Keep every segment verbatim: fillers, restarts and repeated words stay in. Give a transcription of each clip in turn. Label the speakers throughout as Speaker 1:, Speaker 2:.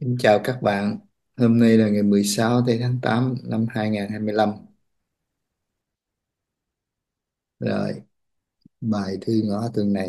Speaker 1: Xin chào các bạn. Hôm nay là ngày mười sáu tây tháng tám năm hai nghìn không trăm hai mươi lăm. Rồi, bài thư ngõ tuần này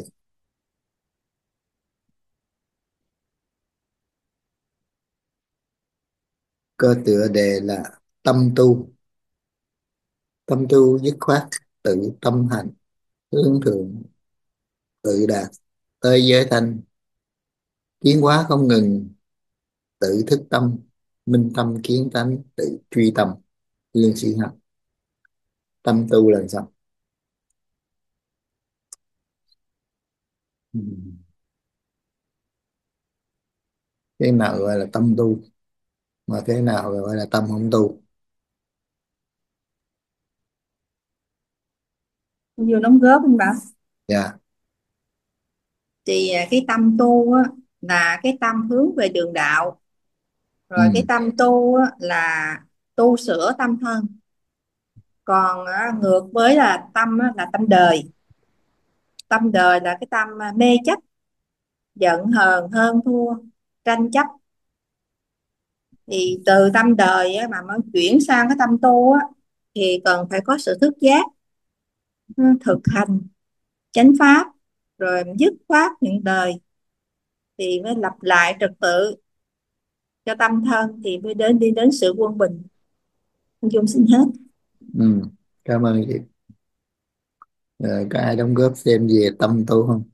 Speaker 1: có tựa đề là tâm tu. Tâm tu dứt khoát, tự tâm hành, hướng thượng, tự đạt, tới giới thanh, tiến hóa không ngừng, tự thức tâm, minh tâm kiến tánh, tự truy tâm. Lương Sĩ Hằng. Tâm tu là sao? Ừ. Thế nào gọi là tâm tu? Mà thế nào gọi là tâm không tu?
Speaker 2: Nhiều đóng góp anh bảo.
Speaker 1: Dạ.
Speaker 2: Thì à, cái tâm tu á, là cái tâm hướng về đường đạo, rồi cái
Speaker 1: Ừ.
Speaker 2: tâm tu á, là tu sửa tâm thân. Còn á, ngược với là tâm á, là tâm đời. Tâm đời là cái tâm à, mê chấp, giận hờn hơn thua, tranh chấp. Thì từ tâm đời á, mà mới chuyển sang cái tâm tu á, thì cần phải có sự thức giác, ừ, thực hành chánh pháp, rồi dứt khoát những đời, thì mới lập lại trật tự cho tâm thân, thì mới đến đi đến sự quân bình. Anh Dung xin hết.
Speaker 1: Ừ. Cảm ơn chị. Rồi, có ai đóng góp thêm về tâm tu không?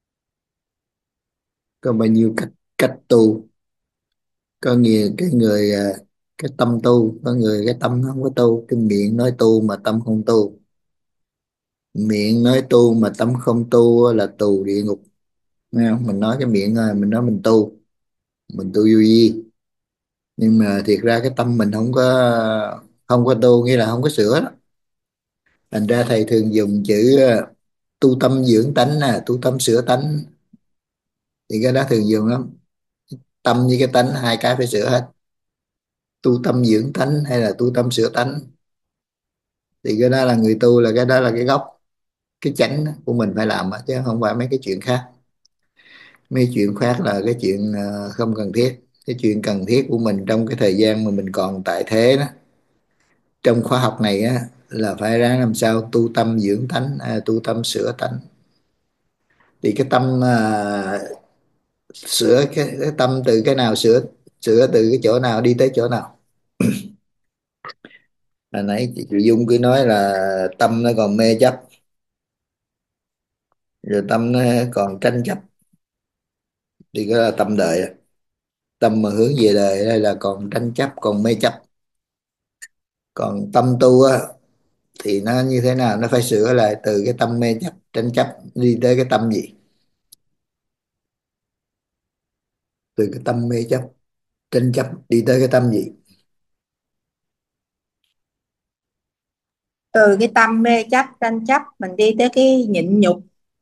Speaker 1: Có bao nhiêu cách cách tu? Có nhiều cái người à, cái tâm tu, có người cái tâm nó không có tu, cái miệng nói tu mà tâm không tu. Miệng nói tu mà tâm không tu là tù địa ngục. Nghe không? Mình nói cái miệng à, mình nói mình tu, mình tu vô vi, nhưng mà thiệt ra cái tâm mình không có không có tu, nghĩa là không có sửa đó. Thành ra thầy thường dùng chữ à, tu tâm dưỡng tánh, nè tu tâm sửa tánh, thì cái đó thường dùng lắm. Tâm với cái tánh hai cái phải sửa hết. Tu tâm dưỡng tánh hay là tu tâm sửa tánh, thì cái đó là người tu, là cái đó là cái gốc, cái chánh của mình phải làm á, chứ không phải mấy cái chuyện khác. Mấy chuyện khác là cái chuyện ờ, không cần thiết. Cái chuyện cần thiết của mình trong cái thời gian mà mình còn tại thế đó, trong khoa học này á, là phải ráng làm sao tu tâm dưỡng tánh, à, tu tâm sửa tánh. Thì cái tâm à, sửa cái, cái tâm từ cái nào sửa? Sửa từ cái chỗ nào đi tới chỗ nào? Hồi nãy chị Dung cứ nói là tâm nó còn mê chấp, rồi tâm nó còn tranh chấp, thì cái là tâm đời á. Tâm mà hướng về đời đây là còn tranh chấp, còn mê chấp. Còn tâm tu á thì nó như thế nào? Nó phải sửa lại từ cái tâm mê chấp tranh chấp, đi tới cái tâm gì? Từ cái tâm mê chấp tranh chấp đi tới cái tâm gì?
Speaker 2: Từ cái tâm mê chấp tranh chấp mình đi tới cái nhịn nhục.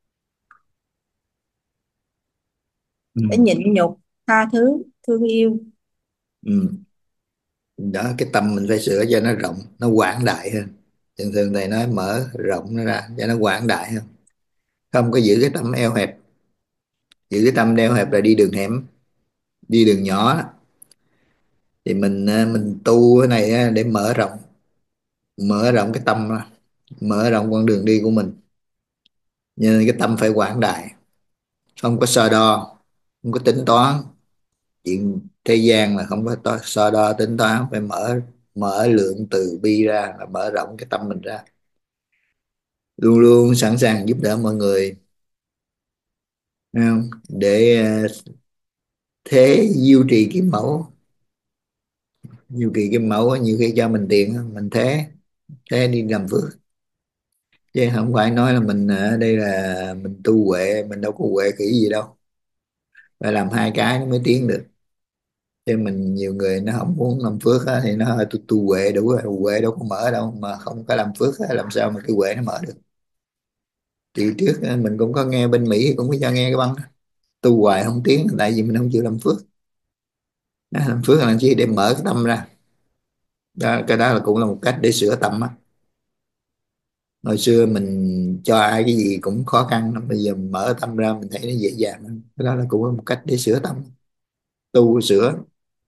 Speaker 1: Ừ.
Speaker 2: Cái nhịn nhục, tha thứ, thương yêu.
Speaker 1: Ừ. Đó, cái tâm mình phải sửa cho nó rộng, nó quảng đại hơn. Thường thường thầy nói mở rộng nó ra cho nó quảng đại hơn, không có giữ cái tâm eo hẹp. Giữ cái tâm eo hẹp là đi đường hẻm, đi đường nhỏ. Thì mình à, mình tu cái này á, để mở rộng, mở rộng cái tâm ra, mở rộng con đường đi của mình. Cho nên cái tâm phải quảng đại, không có so đo, không có tính toán. Chuyện thế gian là không có to, so đo tính toán, phải mở mở lượng từ bi ra, là mở rộng cái tâm mình ra, luôn luôn sẵn sàng giúp đỡ mọi người. Thấy không? Để à, thế duy trì cái mẫu, duy trì cái mẫu á, nhiều khi cho mình tiền á, mình thế thế đi làm phước, chứ không phải nói là mình ở đây là mình tu huệ. Mình đâu có huệ kỹ gì đâu, phải làm hai cái nó mới tiến được. Chứ mình, nhiều người nó không muốn làm phước á, thì nó hơi tu, tu huệ đủ rồi, huệ đâu có mở đâu, mà không có làm phước á, làm sao mà cái huệ nó mở được? Thì trước á, mình cũng có nghe bên Mỹ cũng có cho nghe cái băng đó. Tu hoài không tiến tại vì mình không chịu làm phước. Đó, làm phước là làm chi? Để mở cái tâm ra. Đó, cái đó là cũng là một cách để sửa tâm á. Hồi xưa mình cho ai cái gì cũng khó khăn lắm, bây giờ mình mở tâm ra mình thấy nó dễ dàng hơn. Cái đó là cũng là một cách để sửa tâm, tu sửa.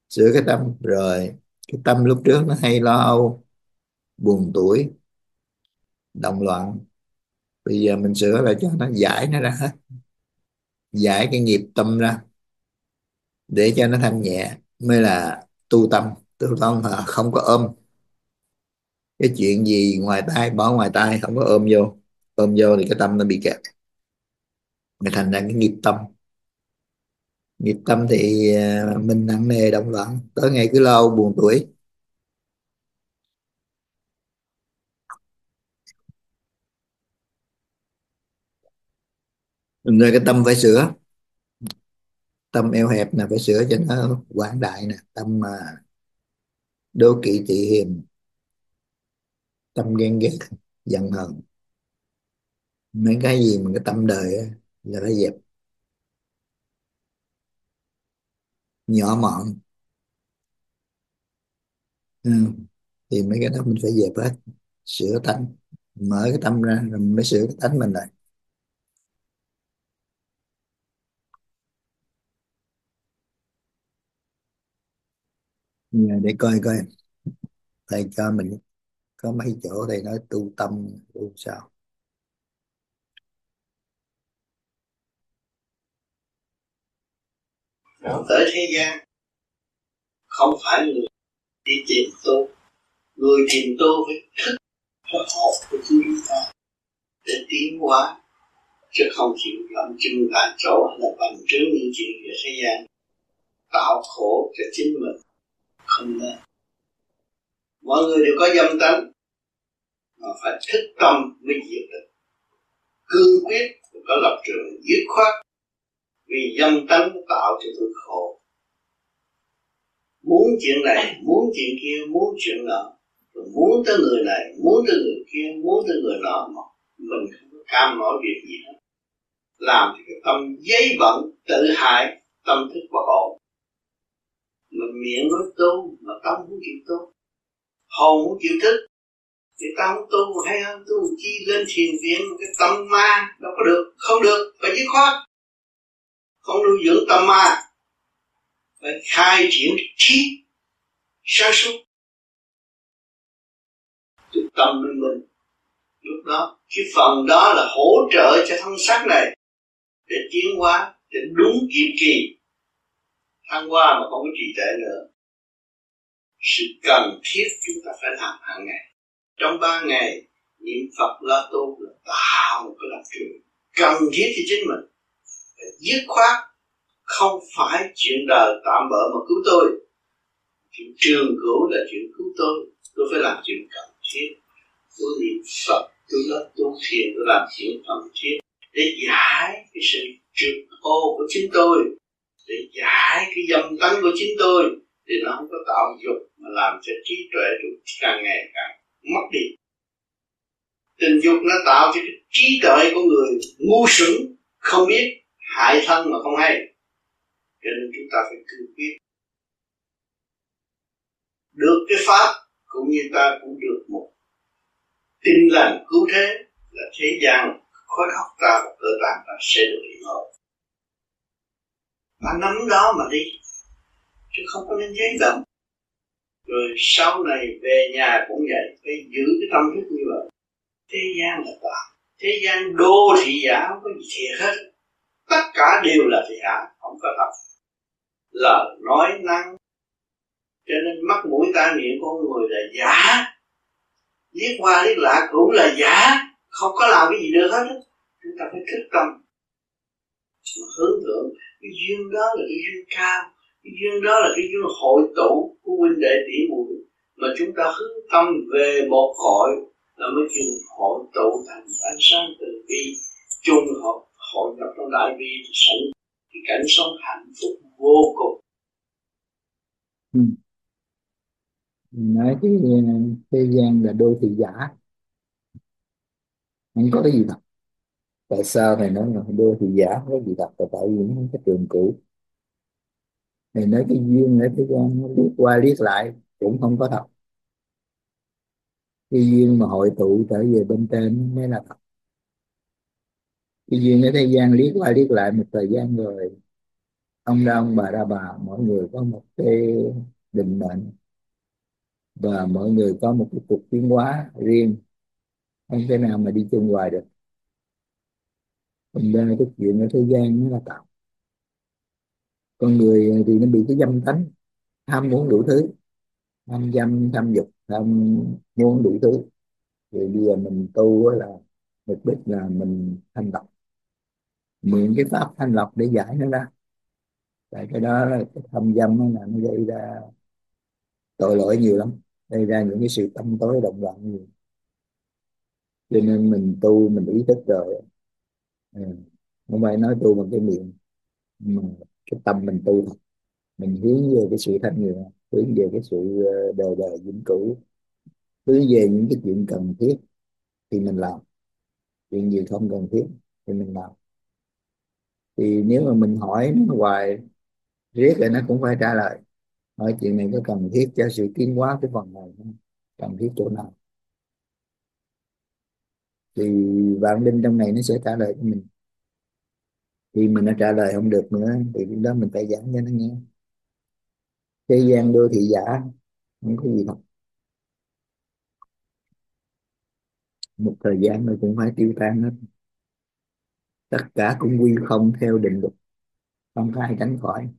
Speaker 1: Sửa cái tâm rồi. Cái tâm lúc trước nó hay lo âu, buồn tủi, động loạn, bây giờ mình sửa lại cho nó giải nó ra hết, giải cái nghiệp tâm ra để cho nó thanh nhẹ, mới là tu tâm. Tu tâm là không có ôm cái chuyện gì ngoài tai, bỏ ngoài tai, không có ôm vô. Ôm vô thì cái tâm nó bị kẹt, nó thành ra cái nghiệp tâm. Nghiệp tâm thì à, mình nặng nề động loạn, tối ngày cứ lo âu buồn tủi. Rồi cái tâm phải sửa, tâm eo hẹp nè phải sửa cho nó quảng đại nè. Tâm mà đố kỵ tị hiềm, tâm ghen ghét, giận hờn, mấy cái gì mà cái tâm đời á, là phải dẹp. Nhỏ mọn, ừ. Thì mấy cái đó mình phải dẹp hết, sửa tánh, mở cái tâm ra rồi mình mới sửa cái tánh mình lại. Giờ để coi coi thầy cho mình có mấy chỗ thầy nói tu tâm tu sao.
Speaker 3: Nó tới thế gian không phải người đi tìm tu, người tìm tu phải thức nó hợp với chúng ta để tiến hóa, chứ không chịu làm chân tại chỗ hay là bằng chứng những chuyện về thế gian tạo khổ cho chính mình. Không nên. Mọi người đều có dâm tánh mà phải thức tâm mới diệt được, cương quyết có lập trường dứt khoát, vì dâm tánh tạo cho tôi khổ. Muốn chuyện này, muốn chuyện kia, muốn chuyện nọ, rồi muốn tới người này, muốn tới người kia, muốn tới người nọ, mà mình không có cam nổi việc gì hết, làm thì cái tâm giấy bận, tự hại, tâm thức bất ổn. Mình miệng nói tu mà tâm không chịu tu, hồn không chịu thức, thì ta không tu hay hơn tu chi lên thiền viện cái tâm ma đâu có được, không được, phải dứt khoát, không nuôi dưỡng tâm ma, phải khai triển trí sáng suốt từ tâm bên mình. Lúc đó cái phần đó là hỗ trợ cho thân xác này để tiến hóa, để đúng kịp kỳ thăng hoa mà không có trì trệ nữa. Sự cần thiết chúng ta phải làm hàng ngày. Trong ba ngày niệm Phật la tu là tạo một cái lập trường cần thiết cho chính mình, phải dứt khoát, không phải chuyện đời tạm bợ mà cứu tôi. Chuyện trường cửu là chuyện cứu tôi, tôi phải làm chuyện cần thiết. Tôi niệm Phật, tôi la tu thiền, tôi làm chuyện cần thiết để giải cái sự trượt ô của chính tôi, để giải cái dâm tánh của chính tôi, để nó không có tạo dục mà làm cho trí tuệ tôi càng ngày càng mất đi. Tình dục nó tạo cho cái trí tuệ của người ngu xuẩn, không biết, hại thân mà không hay. Cho nên chúng ta phải cương quyết. Được cái pháp cũng như ta cũng được một tinh lành cứu thế, là thế gian khối óc ta và cơ tạng ta sẽ được yên ổn. Và nắm đó mà đi, chứ không có nên giấy động. Rồi sau này về nhà cũng vậy, phải giữ cái tâm thức như vậy. Thế gian là tạm, thế gian đô thị giả không có gì thiệt hết, tất cả đều là thiệt giả, không có thật. Lời nói năng, cho nên mắt mũi tai miệng con người là giả, liếc qua liếc lại cũng là giả, không có làm cái gì được hết. Chúng ta phải thức tâm mà hướng thượng. Cái duyên đó là cái duyên cao, cái duyên đó là cái duyên hội tụ của huynh đệ tỷ muội, mà chúng ta hướng tâm về một cội là mới kêu hội tụ thành ánh sáng từ bi, chung hợp hội nhập trong đại bi thì sống cái cảnh sống hạnh phúc vô cùng.
Speaker 1: Ừ. Nói cái thế gian là đô thị giả, không có cái gì thật. Tại sao thầy nói là đô thị giả không có gì thật? Là tại vì những cái trường cũ. Thầy nói cái duyên ở thế gian nó liếc qua liếc lại cũng không có thật. Cái duyên mà hội tụ trở về bên trên mới là thật. Cái duyên ở thế gian liếc qua liếc lại một thời gian rồi ông ra ông bà ra bà, mỗi người có một cái định mệnh và mỗi người có một cái cuộc tiến hóa riêng, không thể nào mà đi chung hoài được. Thành ra cái chuyện ở thế gian nó là tạo, con người thì nó bị cái dâm tánh, ham muốn đủ thứ, tham dâm tham dục tham muốn đủ thứ. Thì bây giờ mình tu á là mục đích là mình thanh lọc, mượn cái pháp thanh lọc để giải nó ra. Tại cái đó là cái tham dâm nó là nó gây ra tội lỗi nhiều lắm, gây ra những cái sự tâm tối động loạn nhiều. Cho nên mình tu mình ý thức rồi. Ừ. Không phải nói tu bằng cái miệng mà cái tâm mình tu thật, mình hướng về cái sự thanh nhẹ, hướng về cái sự ờ, đời đời vĩnh cửu, hướng về những cái chuyện cần thiết thì mình làm, chuyện gì không cần thiết thì mình làm. Thì nếu mà mình hỏi nó hoài riết rồi nó cũng phải trả lời, hỏi chuyện này có cần thiết cho sự tiến hóa cái phần này không? Cần thiết chỗ nào thì vạn linh trong này nó sẽ trả lời cho mình. Khi mình nó trả lời không được nữa thì lúc đó mình phải giảng cho nó nghe. Thế gian đô thị giả, không có gì thật, một thời gian rồi cũng phải tiêu tan hết. Tất cả cũng quy không theo định luật, không có ai tránh khỏi.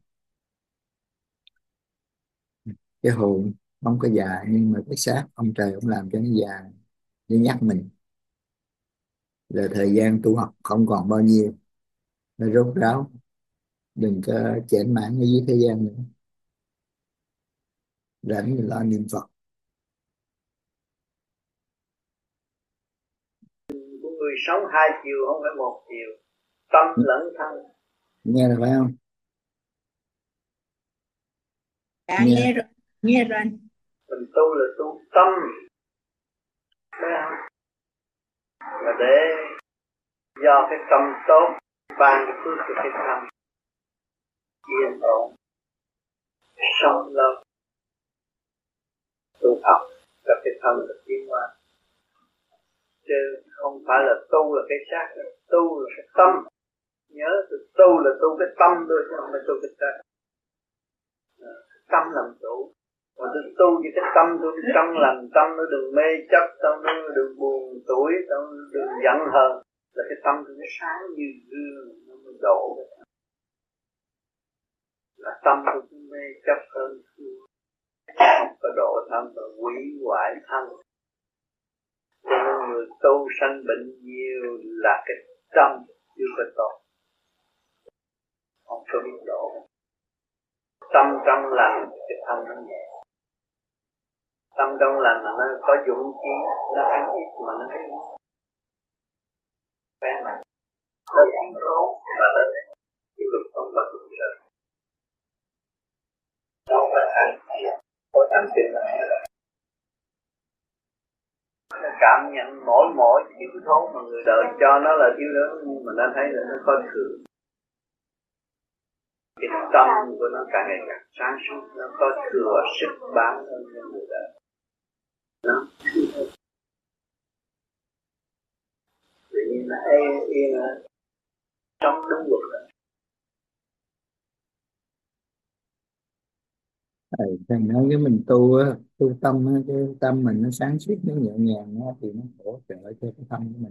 Speaker 1: Cái hồn không có già, nhưng mà cái xác ông trời cũng làm cho nó già để nhắc mình là thời gian tu học không còn bao nhiêu, nó rốt ráo, đừng có chểnh mảng ở dưới thế gian nữa, rảnh thì lo niệm Phật.
Speaker 3: Của người sống hai chiều không phải một chiều, tâm lẫn thân.
Speaker 1: Nghe là phải không?
Speaker 2: Dạ
Speaker 1: Nghe.
Speaker 2: nghe rồi, nghe rồi anh.
Speaker 3: Mình tu là tu tâm, phải không? Là để do cái tâm tốt ban cái phước cho cái tâm yên ổn sống lâu. Tu học là cái thân là tiến hóa, chứ không phải là tu là cái xác, tu là cái tâm. Nhớ tu là tu cái tâm thôi, chứ không phải tu cái xác. Tâm làm chủ, mà tôi tu với cái tâm tôi trong lành, tâm nó đừng mê chấp, tâm nó đừng buồn tuổi, tâm nó đừng giận hờn, là cái tâm tôi nó sáng như gương, nó mới độ. Là tâm tôi cứ mê chấp hơn thua, không có độ thân và hủy hoại thân. Cho nên người tu sanh bệnh nhiều là cái tâm chưa có tốt, không có biết độ. Tâm trong lành cái thân nó nhẹ, tâm trong lành là nó có dũng khí, nó ăn ít mà nó thấy quen mà nó thành rốt và nó tiếp tục không có thực sự đâu phải ăn có tâm tình là nó cảm nhận mỗi mỗi thiếu thốn mà người đời cho nó là thiếu thốn, nhưng mà nó thấy là nó có thừa. Cái tâm của nó càng ngày càng sáng suốt, nó có thừa sức bán hơn những người đời. Nó tự nhiên là yên yên trong đúng luật rồi.
Speaker 1: Thầy, thầy nói với mình tu á, tu tâm á, cái tâm mình nó sáng suốt, nó nhẹ nhàng á, thì nó hỗ trợ cho cái tâm của mình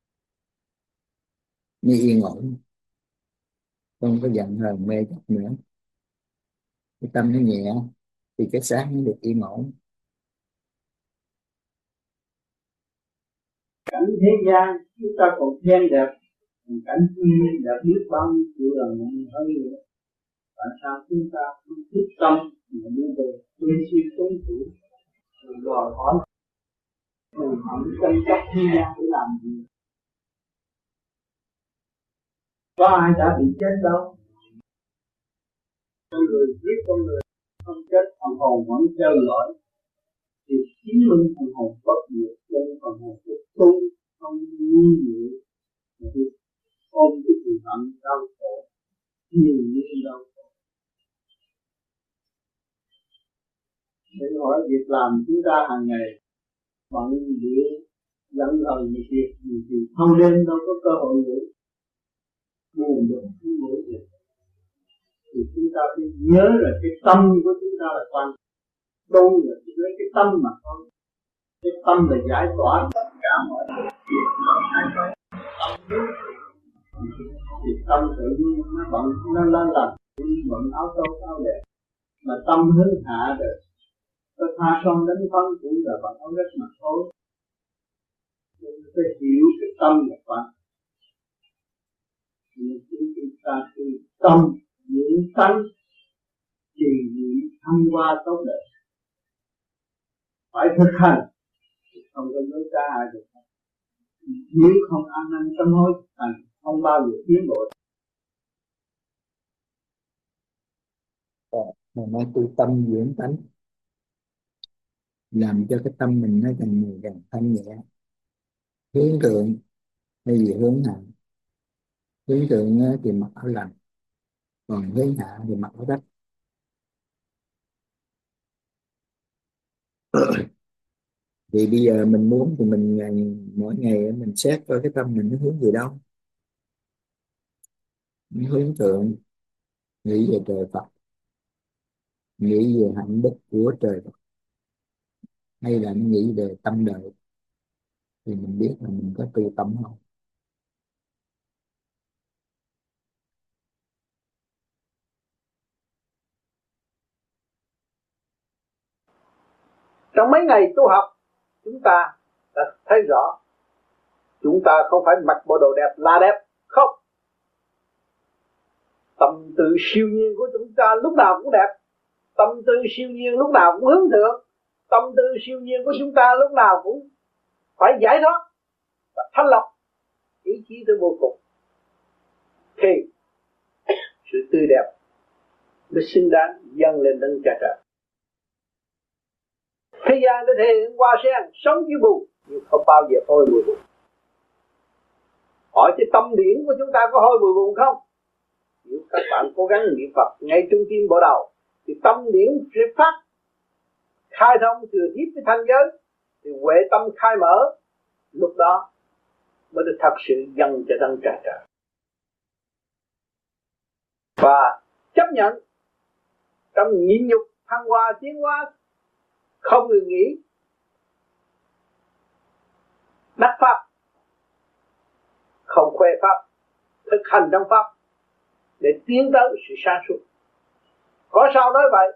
Speaker 1: nó yên ổn, không có giận hờn mê chấp nữa. Cái tâm nó nhẹ thì cái xác nó được yên ổn.
Speaker 4: Cảnh thế gian chúng ta còn thêm đẹp, cảnh thiên nhiên đẹp biết bao nhiêu triệu lần hơn nữa. Tại sao chúng ta không thích tâm mà đi về bên siêu tốn thủ, rồi đòi hỏi mình không tranh chấp thế gian để làm gì? Có ai đã bị chết đâu. Con người giết con người không chết, phần hồn vẫn chơi lỗi, thì chứng minh phần hồn bất diệt, cho nên phần hồn được tu không ngu muội, mà đi ôm cái sự hận đau khổ nhiều như đau khổ. Để hỏi việc làm chúng ta hàng ngày bận việc dẫn lời nhiều việc nhiều việc, không nên đâu có cơ hội ngủ, buồn được không ngủ được. thì chúng ta phải nhớ là cái tâm của chúng ta là quan trọng. Tu là chỉ lấy cái tâm mà thôi. Cái tâm là giải tỏa tất cả mọi chuyện nó hay vậy. Thì tâm tự nhiên nó bận nó lên lần bận áo tốt áo đẹp, mà tâm hướng hạ rồi có tha son đánh phân cũng là bằng áo rách mà thôi. Nên phải hiểu cái tâm là quan. Nên chúng ta tu tâm những tánh trì niệm thăng hoa tốt đẹp, phải thực hành, không có nói ra ai được. Nếu không ăn năn sám hối thành không bao giờ tiến bộ.
Speaker 1: Mà nói tu tâm dưỡng tánh, làm cho cái tâm mình nó càng ngày càng thanh nhẹ. Hướng thượng hay gì hướng hạ? Hướng thượng thì mặc áo lành, còn hướng hạ thì mặc áo rách. Thì bây giờ mình muốn thì mình ngày, mỗi ngày mình xét coi cái tâm mình nó hướng về đâu. Nó hướng thượng, nghĩ về trời Phật, nghĩ về hạnh đức của trời Phật, hay là nó nghĩ về tâm đời, thì mình biết là mình có tu tâm không.
Speaker 5: Trong mấy ngày tu học, chúng ta đã thấy rõ chúng ta không phải mặc bộ đồ đẹp là đẹp, không. Tâm tư siêu nhiên của chúng ta lúc nào cũng đẹp. Tâm tư siêu nhiên lúc nào cũng hướng thượng. Tâm tư siêu nhiên của chúng ta lúc nào cũng phải giải thoát và thanh lọc ý chí tới vô cùng. Thì sự tươi đẹp mới xứng đáng dâng lên đấng Cha Trời. Thế gian đã thể hiện hoa sen sống dưới bùn, nhưng không bao giờ hôi mùi bùn. Hỏi cái tâm điển của chúng ta có hôi mùi bùn không? Nếu các bạn cố gắng niệm Phật ngay trung tim bộ đầu, thì tâm điển sẽ phát khai thông thừa tiếp với thanh giới, thì huệ tâm khai mở. Lúc đó mới được thật sự dâng cho đấng Cha Trời. Và chấp nhận trong nhịn nhục thăng hoa tiến hóa, không ngừng nghỉ, đắc pháp, không khoe pháp, thực hành trong pháp để tiến tới sự sáng suốt. Có sao nói vậy?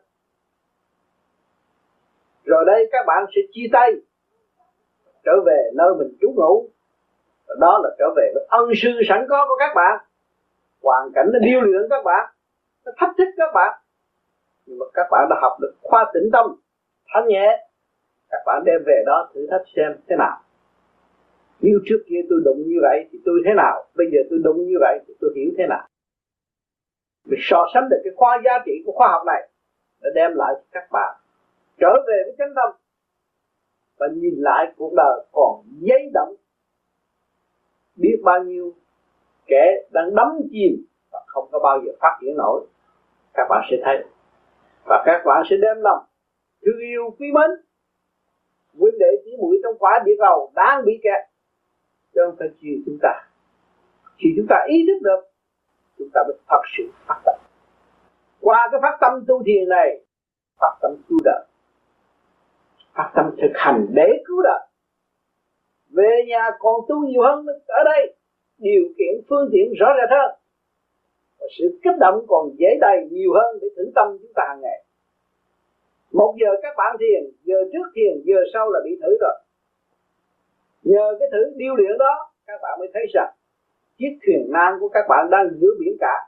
Speaker 5: Rồi đây các bạn sẽ chia tay, trở về nơi mình trú ngụ. Đó là trở về với ân sư sẵn có của các bạn. Hoàn cảnh nó điêu luyện các bạn, nó thách thức các bạn, nhưng mà các bạn đã học được khoa tĩnh tâm thanh nhẹ. Các bạn đem về đó thử thách xem thế nào. Nếu trước kia tôi đụng như vậy thì tôi thế nào, bây giờ tôi đụng như vậy thì tôi hiểu thế nào. Vì so sánh được cái khoa giá trị của khoa học này để đem lại cho các bạn trở về với chánh tâm và nhìn lại cuộc đời còn giấy động biết bao nhiêu kẻ đang đắm chìm và không có bao giờ phát triển nổi. Các bạn sẽ thấy, và các bạn sẽ đem lòng thương yêu quý mến huynh đệ tỷ muội trong quả địa cầu đang bị kẹt, chứ không phải chiều chúng ta. Khi chúng ta ý thức được, chúng ta mới thật sự phát tâm. Qua cái phát tâm tu thiền này, phát tâm cứu đời, phát tâm thực hành để cứu đời. Về nhà còn tu nhiều hơn ở đây, điều kiện phương tiện rõ rệt hơn, và sự kích động còn dễ đầy nhiều hơn để thử tâm chúng ta hàng ngày. Một giờ các bạn thiền, giờ trước thiền, giờ sau là bị thử rồi. Nhờ cái thử điêu luyện đó, các bạn mới thấy rằng chiếc thuyền nan của các bạn đang giữa biển cả,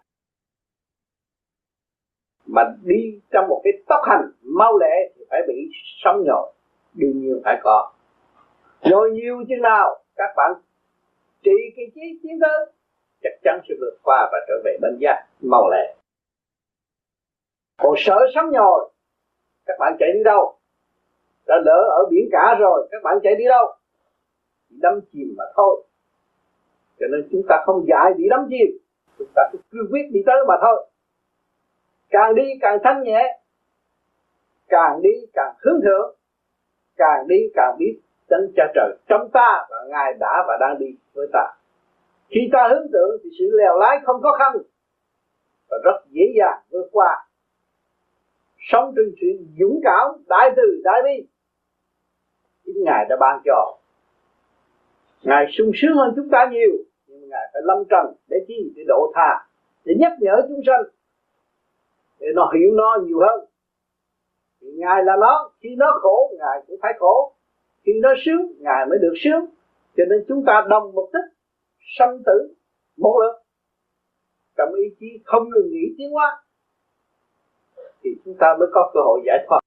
Speaker 5: mà đi trong một cái tốc hành mau lẹ thì phải bị sóng nhồi, đương nhiên phải có. Nhồi nhiều chừng nào các bạn trị cái chí tiến tới, chắc chắn sẽ vượt qua và trở về bên giác mau lẹ. Còn sợ sóng nhồi, các bạn chạy đi đâu? Đã lỡ ở biển cả rồi, các bạn chạy đi đâu? Đắm chìm mà thôi. Cho nên chúng ta không dạy bị đắm chìm, chúng ta cứ cương quyết đi tới mà thôi. Càng đi càng thanh nhẹ, càng đi càng hướng thượng, càng đi càng biết đấng Cha Trời trong ta và Ngài đã và đang đi với ta. Khi ta hướng thượng thì sự lèo lái không khó khăn, và rất dễ dàng vượt qua. Sống trên sự dũng cảm, đại từ đại bi chính Ngài đã ban cho. Ngài sung sướng hơn chúng ta nhiều, nhưng Ngài phải lâm trần để chi? Để độ tha, để nhắc nhở chúng sanh, để nó hiểu nó nhiều hơn. Thì Ngài là nó, khi nó khổ Ngài cũng phải khổ, khi nó sướng Ngài mới được sướng. Cho nên chúng ta đồng mục đích sanh tử một lượt, trong ý chí không ngừng nghỉ tiến hóa, thì chúng ta mới có cơ hội giải thoát.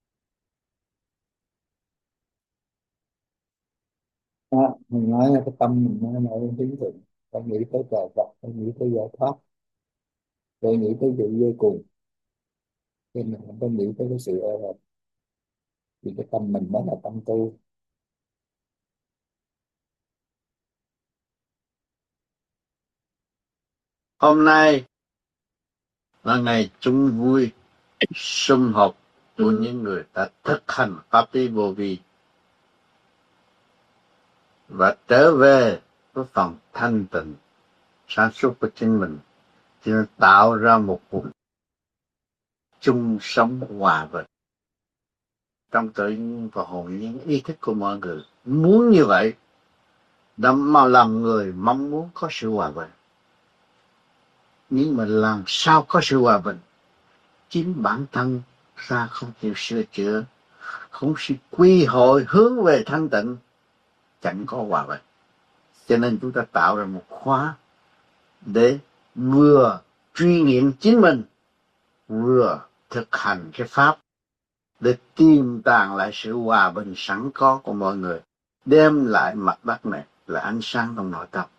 Speaker 1: À, mình nói là cái tâm mình nó nổi lên tiếng thượng, không nghĩ tới trời Phật, không nghĩ tới giải thoát, tôi nghĩ tới sự vô cùng, cho nên mình không có nghĩ tới cái sự eo hẹp. Thì cái tâm mình mới là tâm tu.
Speaker 6: Hôm nay là ngày chung vui sum họp của những người đã thực hành pháp lý vô vi và trở về với phần thanh tịnh sáng suốt của chính mình, thì nó tạo ra một vùng chung sống hòa bình trong tự nhiên và hồn nhiên ý thức của mọi người. Muốn như vậy đã mà làm người mong muốn có sự hòa bình, nhưng mà làm sao có sự hòa bình? Chính bản thân ta không chịu sửa chữa, không chịu quy hội hướng về thanh tịnh, chẳng có hòa bình. Cho nên chúng ta tạo ra một khóa để vừa truy nghiệm chính mình, vừa thực hành cái pháp để tìm tàng lại sự hòa bình sẵn có của mọi người, đem lại mặt đất này là ánh sáng trong nội tâm.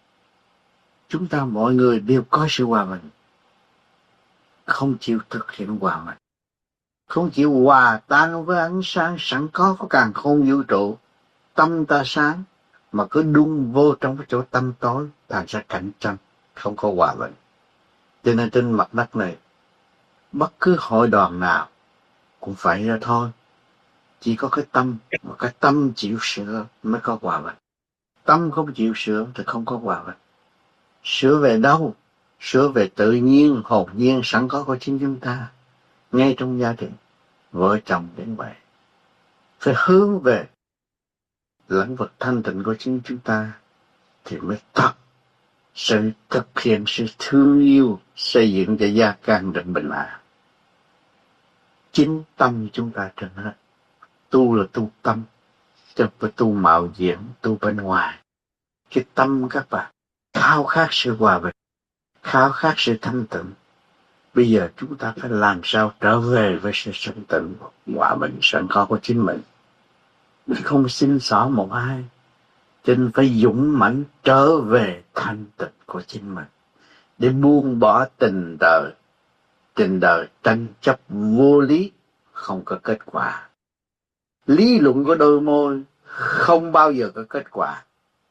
Speaker 6: Chúng ta mọi người đều có sự hòa bình, không chịu thực hiện hòa bình, không chịu hòa tan với ánh sáng sẵn có của càn khôn vũ trụ. Tâm ta sáng mà cứ đun vô trong cái chỗ tâm tối, thành ra cạnh tranh, không có hòa bình. Cho nên trên mặt đất này, bất cứ hội đoàn nào cũng phải ra thôi. Chỉ có cái tâm, mà cái tâm chịu sửa mới có hòa bình. Tâm không chịu sửa thì không có hòa bình. Sửa về đâu? Sửa về tự nhiên, hồn nhiên sẵn có của chính chúng ta. Ngay trong gia đình, vợ chồng đến vậy. Phải hướng về lãnh vực thanh tịnh của chính chúng ta thì mới thật sự thực hiện sự thương yêu, xây dựng cho gia can định bình an. Chính tâm chúng ta trên hết. Tu là tu tâm, chứ không phải tu mạo diễn, tu bên ngoài. Cái tâm các bạn khao khát sự hòa bình, khao khát sự thanh tịnh. Bây giờ chúng ta phải làm sao trở về với sự thanh tịnh, hòa bình sẵn có của chính mình. Mình không xin xỏ một ai, cho nên phải dũng mãnh trở về thanh tịnh của chính mình, để buông bỏ tình đời. Tình đời tranh chấp vô lý, không có kết quả. Lý luận của đôi môi không bao giờ có kết quả.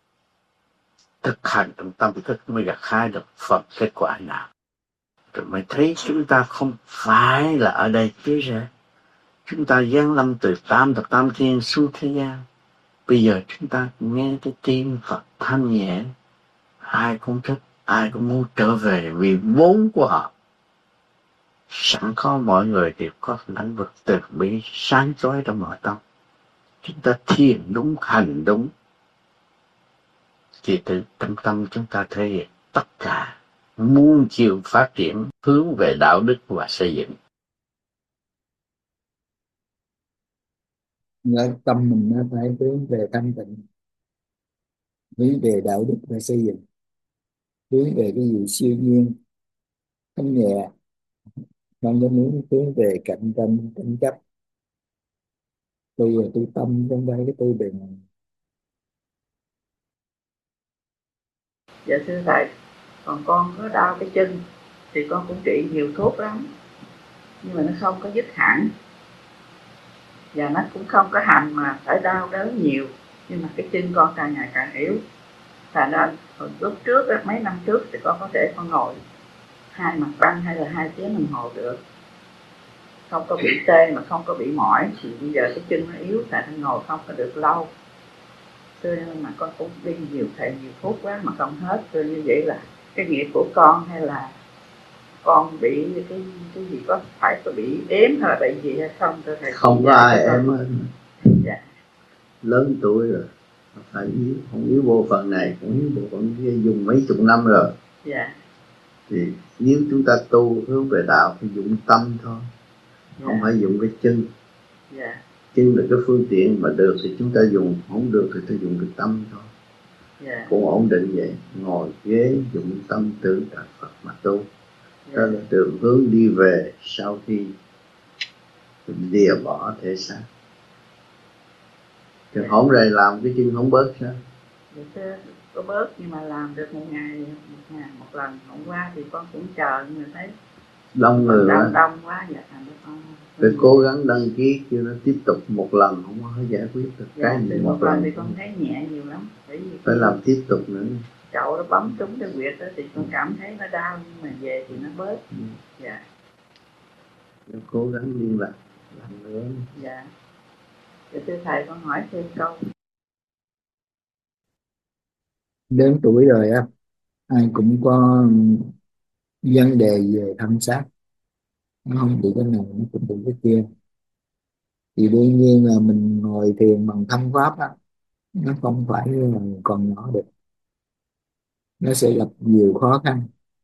Speaker 6: Thực hành trong tâm thức mới gặt hái được phần kết quả nào. Rồi mới thấy chúng ta không phải là ở đây chứ ra. Chúng ta giáng lâm từ tam thập tam thiên xuống thế gian. Bây giờ chúng ta nghe cái tiếng Phật thanh nhẹ, ai cũng thích, ai cũng muốn trở về vì vốn của họ. Sẵn có mọi người đều có lãnh vực từ bi sáng chói trong nội tâm. Chúng ta thiền đúng, hành đúng, thì từ tâm tâm chúng ta thể hiện tất cả muôn chiều phát triển hướng về đạo đức và xây dựng.
Speaker 1: Nói tâm mình nó phải hướng về thanh tịnh, hướng về đạo đức và xây dựng, hướng về cái gì siêu nhiên, thanh nhẹ, không có muốn hướng về cạnh tranh, tranh chấp. Tu là tu tâm, trong đây cái tu bề ngoài.
Speaker 7: Dạ thưa thầy, còn con có đau cái chân thì con cũng trị nhiều thuốc lắm, nhưng mà nó không có dứt hẳn, và nó cũng không có hành mà phải đau đớn nhiều, nhưng mà cái chân con càng ngày càng yếu. Thành ra lúc trước, mấy năm trước thì con có thể con ngồi hai mặt băng hay là hai tiếng đồng hồ được, không có bị tê mà không có bị mỏi. Thì bây giờ cái chân nó yếu, tại nó ngồi không có được lâu. Cho nên mà con cũng đi nhiều thầy nhiều thuốc quá mà không hết. Cho như vậy là cái nghiệp của con hay là con bị cái cái gì, có phải có bị ếm hay là bệnh gì hay không thưa thầy?
Speaker 6: Không có ai em hết.
Speaker 7: Dạ.
Speaker 6: Lớn tuổi rồi, phải yếu, không yếu bộ phận này, cũng yếu bộ phận kia, dùng mấy chục năm rồi.
Speaker 7: Dạ.
Speaker 6: Thì nếu chúng ta tu hướng về đạo thì dùng tâm thôi,
Speaker 7: Dạ.
Speaker 6: không phải dùng cái chân.
Speaker 7: Dạ.
Speaker 6: Chân là cái phương tiện, mà được thì chúng ta dùng, không được thì ta dùng cái tâm thôi.
Speaker 7: Dạ.
Speaker 6: Cũng ổn định vậy, ngồi ghế dùng tâm tự tại Phật mà tu. Đó là đường hướng đi về sau khi mình lìa bỏ thể xác. Chứ không rời làm cái chân không bớt sao?
Speaker 7: Dạ, có bớt nhưng mà làm được một ngày một ngày một lần. Hôm qua thì con cũng chờ nhưng mà thấy
Speaker 6: đông người
Speaker 7: đông
Speaker 6: quá,
Speaker 7: đông quá. Dạ, thành ra con
Speaker 6: phải cố gắng đăng ký cho nó tiếp tục một lần, không có giải quyết được.
Speaker 7: dạ,
Speaker 6: cái gì
Speaker 7: một,
Speaker 6: một
Speaker 7: lần
Speaker 6: lần
Speaker 7: thì con thấy nhẹ nhiều lắm. Bởi vì
Speaker 6: phải làm tiếp tục nữa.
Speaker 7: chậu nó bấm trúng cái huyệt đó thì con cảm thấy nó đau, nhưng mà về thì nó bớt.
Speaker 6: Ừ.
Speaker 7: Dạ.
Speaker 6: Nó cố gắng liên lạc làm nữa.
Speaker 7: Dạ. Dạ thưa thầy, con hỏi thêm câu.
Speaker 1: Đến tuổi rồi á, ai cũng có vấn đề về thân xác, nó không bị cái này nó cũng bị cái kia. Thì đương nhiên là mình ngồi thiền bằng thanh pháp á, nó không phải là còn nhỏ được, nó sẽ gặp nhiều khó khăn.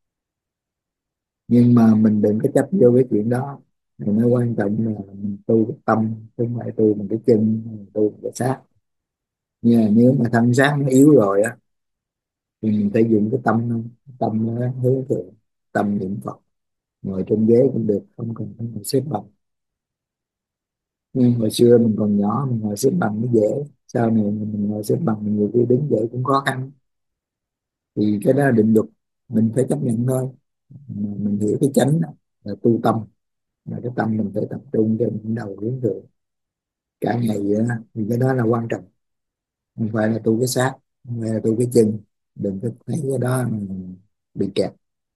Speaker 1: Nhưng mà mình đừng có chấp vô cái chuyện đó. Thì nó quan trọng là mình tu cái tâm, chứ không phải tu bằng cái chân, mình tu bằng cái xác. Nhưng mà nếu mà thân xác nó yếu rồi á, thì mình phải dùng cái tâm, tâm nó hướng thượng, tâm niệm Phật. Ngồi trên ghế cũng được, không cần phải ngồi xếp bằng. Nhưng hồi xưa mình còn nhỏ, mình ngồi xếp bằng nó dễ. Sau này mình ngồi xếp bằng, mình nhiều khi đứng dậy cũng khó khăn. Thì cái đó là định luật, mình phải chấp nhận thôi. Mà mình hiểu cái chánh đó, là tu tâm, là cái tâm mình phải tập trung trên những đầu hướng thượng cả ngày vậy đó. Thì cái đó là quan trọng, không phải là tu cái xác, không phải là tu cái chân. Đừng có thấy cái đó mình bị kẹt.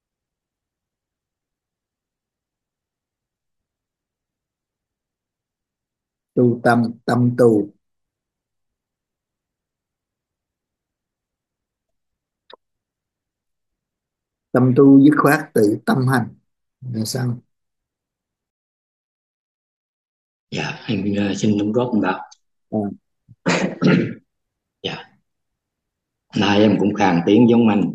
Speaker 1: Tu tâm, tâm tu. Tâm tu dứt khoát tự tâm hành là sao?
Speaker 8: Dạ, em uh, xin đóng góp một đạo.
Speaker 1: À.
Speaker 8: Dạ, nay em cũng khàn tiếng giống anh.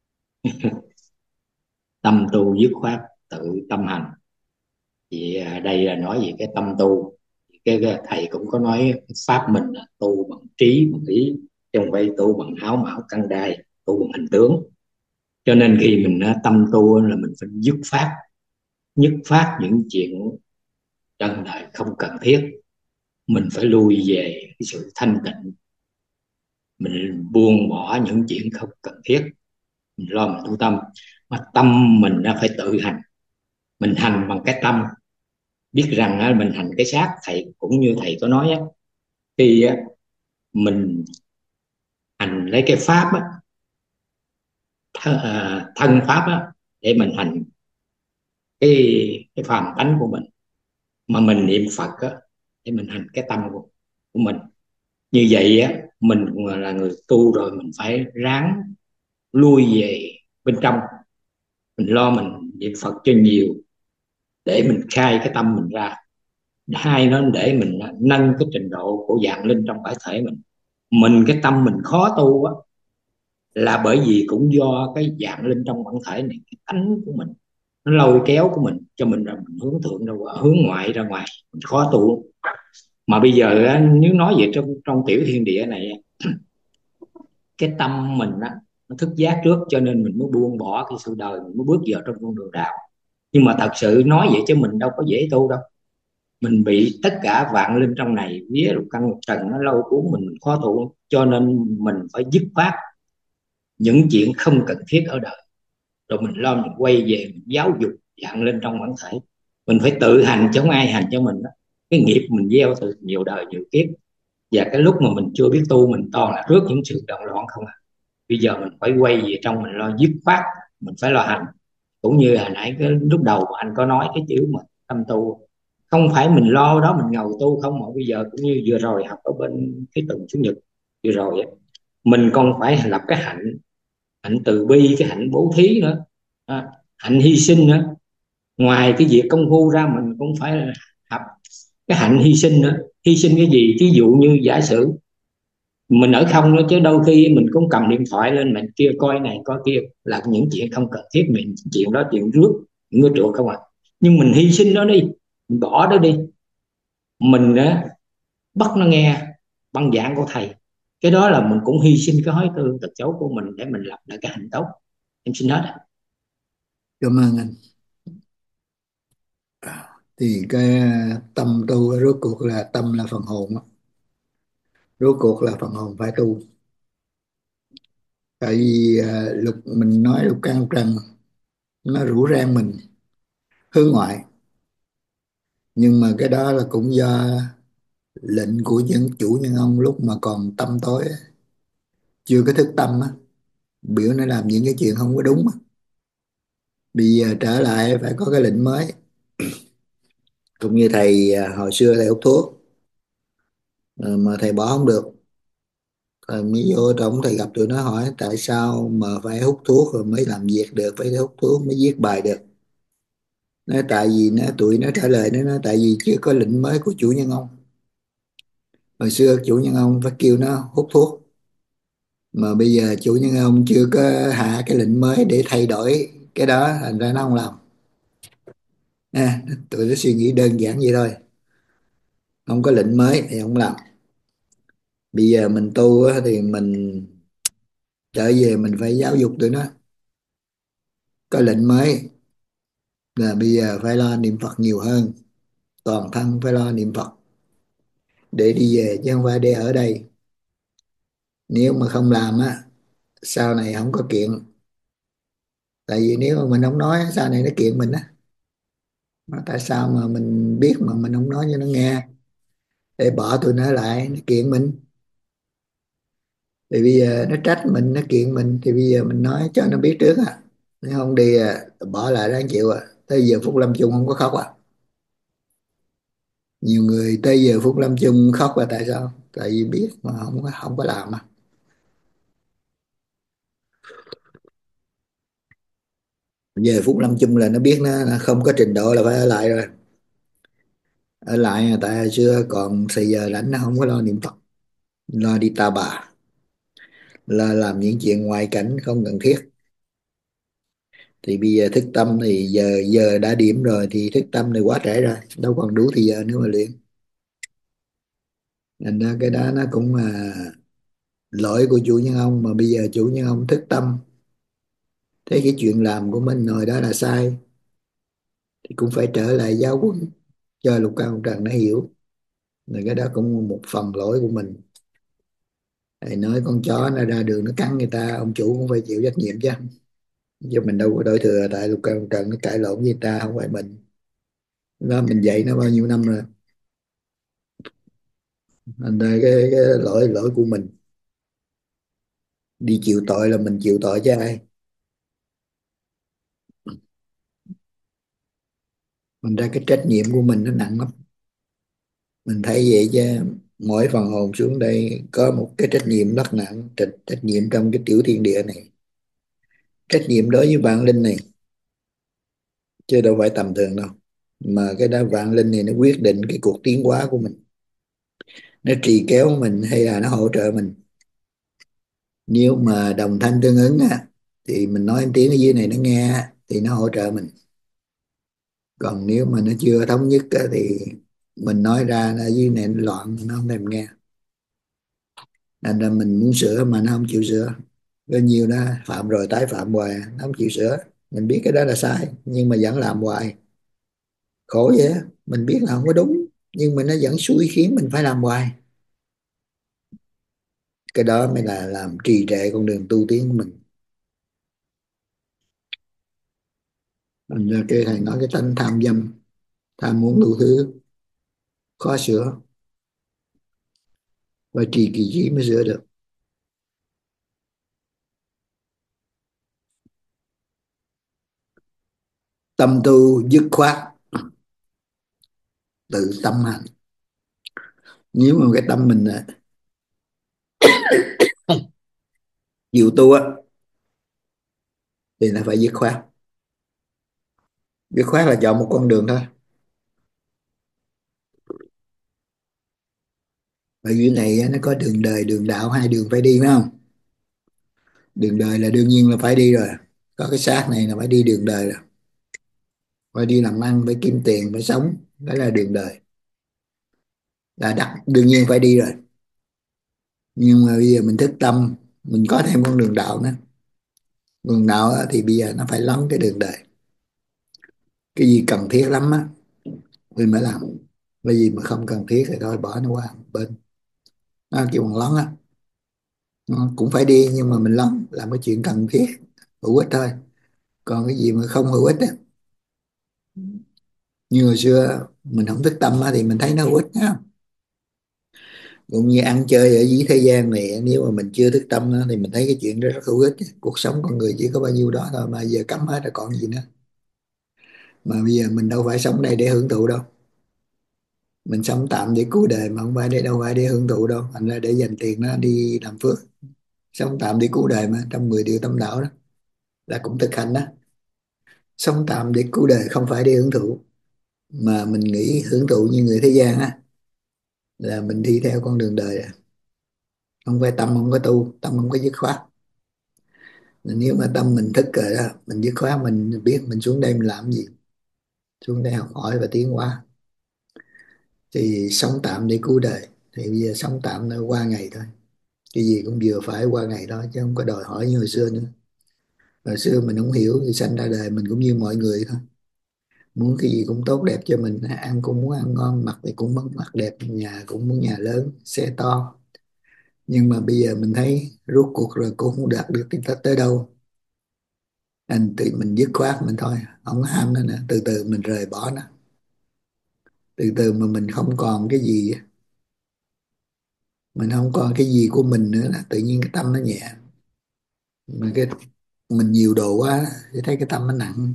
Speaker 8: Tâm tu dứt khoát tự tâm hành. Thì uh, đây là nói về cái tâm tu. Cái, cái thầy cũng có nói pháp mình là tu bằng trí, bằng ý, chứ không phải tu bằng áo mão căng đai, tu bằng hình tướng. Cho nên khi mình uh, tâm tu là mình phải dứt phát, dứt phát những chuyện trong đời không cần thiết. Mình phải lui về cái sự thanh tịnh, mình buông bỏ những chuyện không cần thiết, mình lo mình tu tâm. Mà tâm mình nó phải tự hành, mình hành bằng cái tâm. Biết rằng á, mình hành cái xác, thầy cũng như thầy có nói á, khi á, mình hành lấy cái pháp á, th- à, thân pháp á, để mình hành cái cái phàm tánh của mình, mà mình niệm Phật á, để mình hành cái tâm của, của mình. Như vậy á, mình là người tu rồi, mình phải ráng lui về bên trong, mình lo mình niệm Phật cho nhiều để mình khai cái tâm mình ra. Hai nó để mình nâng cái trình độ của dạng linh trong bản thể mình. Mình cái tâm mình khó tu á, là bởi vì cũng do cái dạng linh trong bản thể này, cái tánh của mình nó lôi kéo của mình cho mình là mình hướng thượng ra ngoài, hướng ngoại ra ngoài, mình khó tu. Mà bây giờ á, nếu nói về trong trong tiểu thiên địa này, cái tâm mình á, nó thức giác trước, cho nên mình mới buông bỏ cái sự đời, mình mới bước vào trong con đường đạo. Nhưng mà thật sự nói vậy chứ mình đâu có dễ tu đâu. Mình bị tất cả vạn linh trong này, vía lục căn lục trần nó lôi cuốn mình, mình khó tu. Cho nên mình phải dứt khoát những chuyện không cần thiết ở đời, rồi mình lo mình quay về mình giáo dục vạn linh trong bản thể. Mình phải tự hành chứ không ai hành cho mình đó. Cái nghiệp mình gieo từ nhiều đời nhiều kiếp, và cái lúc mà mình chưa biết tu, mình toàn là rước những sự động loạn không à. Bây giờ mình phải quay về trong, mình lo dứt khoát, mình phải lo hành. Cũng như hồi nãy cái lúc đầu mà anh có nói cái chữ mà tâm tu, không phải mình lo đó mình ngồi tu không, mà bây giờ cũng như vừa rồi học ở bên cái tuần chủ nhật vừa rồi ấy, mình còn phải lập cái hạnh, hạnh từ bi, cái hạnh bố thí nữa à, hạnh hy sinh nữa. Ngoài cái việc công phu ra mình cũng phải học cái hạnh hy sinh nữa. Hy sinh cái gì? Ví dụ như giả sử mình ở không đó, chứ đôi khi mình cũng cầm điện thoại lên mình kia coi này coi kia, là những chuyện không cần thiết. Mình chuyện đó chuyện rước những cái trượt không à. Nhưng mình hy sinh nó đi, mình bỏ đó đi, mình á bắt nó nghe băng giảng của thầy, cái đó là mình cũng hy sinh cái hối tư tật xấu của mình để mình lập lại cái hạnh tốt. Em xin hết.
Speaker 1: Cảm ơn anh. Thì cái tâm tu rốt cuộc là tâm là phần hồn á. Rốt cuộc là phần hồn phải tu. Tại vì à, lục mình nói lục căn lục trần nó rủ rang mình hướng ngoại, nhưng mà cái đó là cũng do lệnh của những chủ nhân ông lúc mà còn tâm tối á, chưa có thức tâm á, biểu nó làm những cái chuyện không có đúng á. Bây giờ trở lại phải có cái lệnh mới. Cũng như thầy à, hồi xưa thầy hút thuốc, ờ, mà thầy bỏ không được. Thầy mới vô trong thầy gặp tụi nó hỏi tại sao mà phải hút thuốc rồi mới làm việc được, phải hút thuốc mới viết bài được. Nói tại vì nó tụi nó trả lời nó nói tại vì chưa có lệnh mới của chủ nhân ông. Hồi xưa chủ nhân ông phải kêu nó hút thuốc, mà bây giờ chủ nhân ông chưa có hạ cái lệnh mới để thay đổi cái đó, thành ra nó không làm. À, tụi nó suy nghĩ đơn giản vậy thôi, không có lệnh mới thì không làm. Bây giờ mình tu á, thì mình trở về mình phải giáo dục tụi nó có lệnh mới là bây giờ phải lo niệm Phật nhiều hơn, toàn thân phải lo niệm Phật để đi về chứ không phải để ở đây. Nếu mà không làm á, sau này không có kiện. Tại vì nếu mà mình không nói sau này nó kiện mình á. Mà tại sao mà mình biết mà mình không nói cho nó nghe để bỏ tụi nó lại nó kiện mình? Thì bây giờ nó trách mình, nó kiện mình, thì bây giờ mình nói cho nó biết trước à. Nếu không đi à, bỏ lại đáng chịu à. Tới giờ Phúc Lâm Chung không có khóc à. Nhiều người tới giờ Phúc Lâm Chung khóc là tại sao? Tại vì biết mà không có không có làm à. Giờ Phúc Lâm Chung là nó biết nó nó không có trình độ là phải ở lại rồi. Ở lại tại hồi xưa còn thời giờ rảnh nó không có lo niệm Phật, lo đi ta bà, là làm những chuyện ngoại cảnh không cần thiết. Thì bây giờ thức tâm thì giờ giờ đã điểm rồi thì thức tâm thì quá trễ rồi, đâu còn đủ thì giờ nữa mà luyện. Nên ra cái đó nó cũng là lỗi của chủ nhân ông, mà bây giờ chủ nhân ông thức tâm thấy cái chuyện làm của mình rồi đó là sai thì cũng phải trở lại giáo huấn cho Lục Cao Lục Trần nó hiểu. Rồi cái đó cũng một phần lỗi của mình. Thầy nói con chó nó ra đường nó cắn người ta, ông chủ cũng phải chịu trách nhiệm chứ. Chứ mình đâu có đổi thừa tại Lục Cao Lục Trần nó cãi lộn với người ta, không phải mình. Đó mình dạy nó bao nhiêu năm rồi. Thành ra cái, cái lỗi lỗi của mình. Đi chịu tội là mình chịu tội chứ ai. Mình ra cái trách nhiệm của mình nó nặng lắm. Mình thấy vậy chứ mỗi phần hồn xuống đây có một cái trách nhiệm rất nặng, trách, trách nhiệm trong cái tiểu thiên địa này, trách nhiệm đối với vạn linh này, chứ đâu phải tầm thường đâu. Mà cái đó vạn linh này nó quyết định cái cuộc tiến hóa của mình, nó trì kéo mình hay là nó hỗ trợ mình. Nếu mà đồng thanh tương ứng á, thì mình nói tiếng ở dưới này nó nghe á, thì nó hỗ trợ mình. Còn nếu mà nó chưa thống nhất á, thì mình nói ra nó ở dưới này nó loạn, nó không thèm nghe. Nên là mình muốn sửa mà nó không chịu sửa. Có nhiều đó phạm rồi tái phạm hoài, nó không chịu sửa. Mình biết cái đó là sai nhưng mà vẫn làm hoài, khổ vậy á. Mình biết là không có đúng nhưng mà nó vẫn xui khiến mình phải làm hoài. Cái đó mới là làm trì trệ con đường tu tiến của mình. Thành ra cái thầy nói cái tánh tham dâm, tham muốn đủ thứ, khó sửa, và trì kỳ trí mới sửa được. Tâm tu dứt khoát, tự tâm hành. Nếu mà cái tâm mình là chịu tu á thì là phải dứt khoát. Dứt khoát là chọn một con đường thôi. Ở dưới này á, nó có đường đời đường đạo, hai đường phải đi phải không? Đường đời là đương nhiên là phải đi rồi, có cái xác này là phải đi đường đời rồi, phải đi làm ăn, phải kiếm tiền, phải sống, đó là đường đời, là đắc đương nhiên phải đi rồi. Nhưng mà bây giờ mình thức tâm, mình có thêm con đường đạo nữa. Đường đạo á, thì bây giờ nó phải lấn cái đường đời, cái gì cần thiết lắm á mình mới làm, cái gì mà không cần thiết thì thôi bỏ nó qua một bên. Nó kêu bằng lấn á. Nó cũng phải đi nhưng mà mình lấn làm cái chuyện cần thiết hữu ích thôi, còn cái gì mà không hữu ích á, như hồi xưa mình không thức tâm á, thì mình thấy nó hữu ích á. Cũng như ăn chơi ở dưới thế gian này, nếu mà mình chưa thức tâm á, thì mình thấy cái chuyện đó rất hữu ích. Cuộc sống con người chỉ có bao nhiêu đó thôi, mà giờ cấm hết rồi còn gì nữa. Mà bây giờ mình đâu phải sống đây để hưởng thụ đâu, mình sống tạm để cứu đời mà không phải để, đâu phải để hưởng thụ đâu, thành ra để dành tiền nó đi làm phước. Sống tạm để cứu đời mà, trong mười điều tâm đạo đó là cũng thực hành đó. Sống tạm để cứu đời không phải để hưởng thụ, mà mình nghĩ hưởng thụ như người thế gian á, là mình đi theo con đường đời à. Không phải tâm không có tu, tâm không có dứt khoát. Nếu mà tâm mình thức rồi đó, mình dứt khoát, mình biết mình xuống đây mình làm gì, xuống đây học hỏi và tiến hóa. Thì sống tạm để cứu đời, thì bây giờ sống tạm nó qua ngày thôi, cái gì cũng vừa phải qua ngày thôi, chứ không có đòi hỏi như hồi xưa nữa. Hồi xưa mình không hiểu thì sanh ra đời mình cũng như mọi người thôi, muốn cái gì cũng tốt đẹp cho mình, ăn cũng muốn ăn ngon, mặc thì cũng muốn mặc đẹp, nhà cũng muốn nhà lớn xe to. Nhưng mà bây giờ mình thấy rốt cuộc rồi cũng không đạt được cái tới đâu, anh tự mình dứt khoát mình thôi, không ham nó nữa, từ từ mình rời bỏ nó. Từ từ mà mình không còn cái gì, mình không còn cái gì của mình nữa là tự nhiên cái tâm nó nhẹ. Mà cái mình nhiều đồ quá thì thấy cái tâm nó nặng,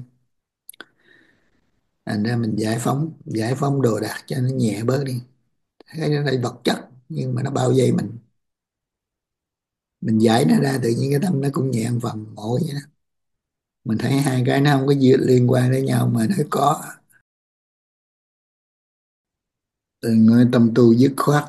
Speaker 1: thành ra mình giải phóng giải phóng đồ đạc cho nó nhẹ bớt đi. Cái nó là vật chất nhưng mà nó bao vây mình mình giải nó ra tự nhiên cái tâm nó cũng nhẹ một phần, ngộ vậy đó. Mình thấy hai cái nó không có gì liên quan đến nhau mà nó có. Từ nói tâm tu dứt khoát,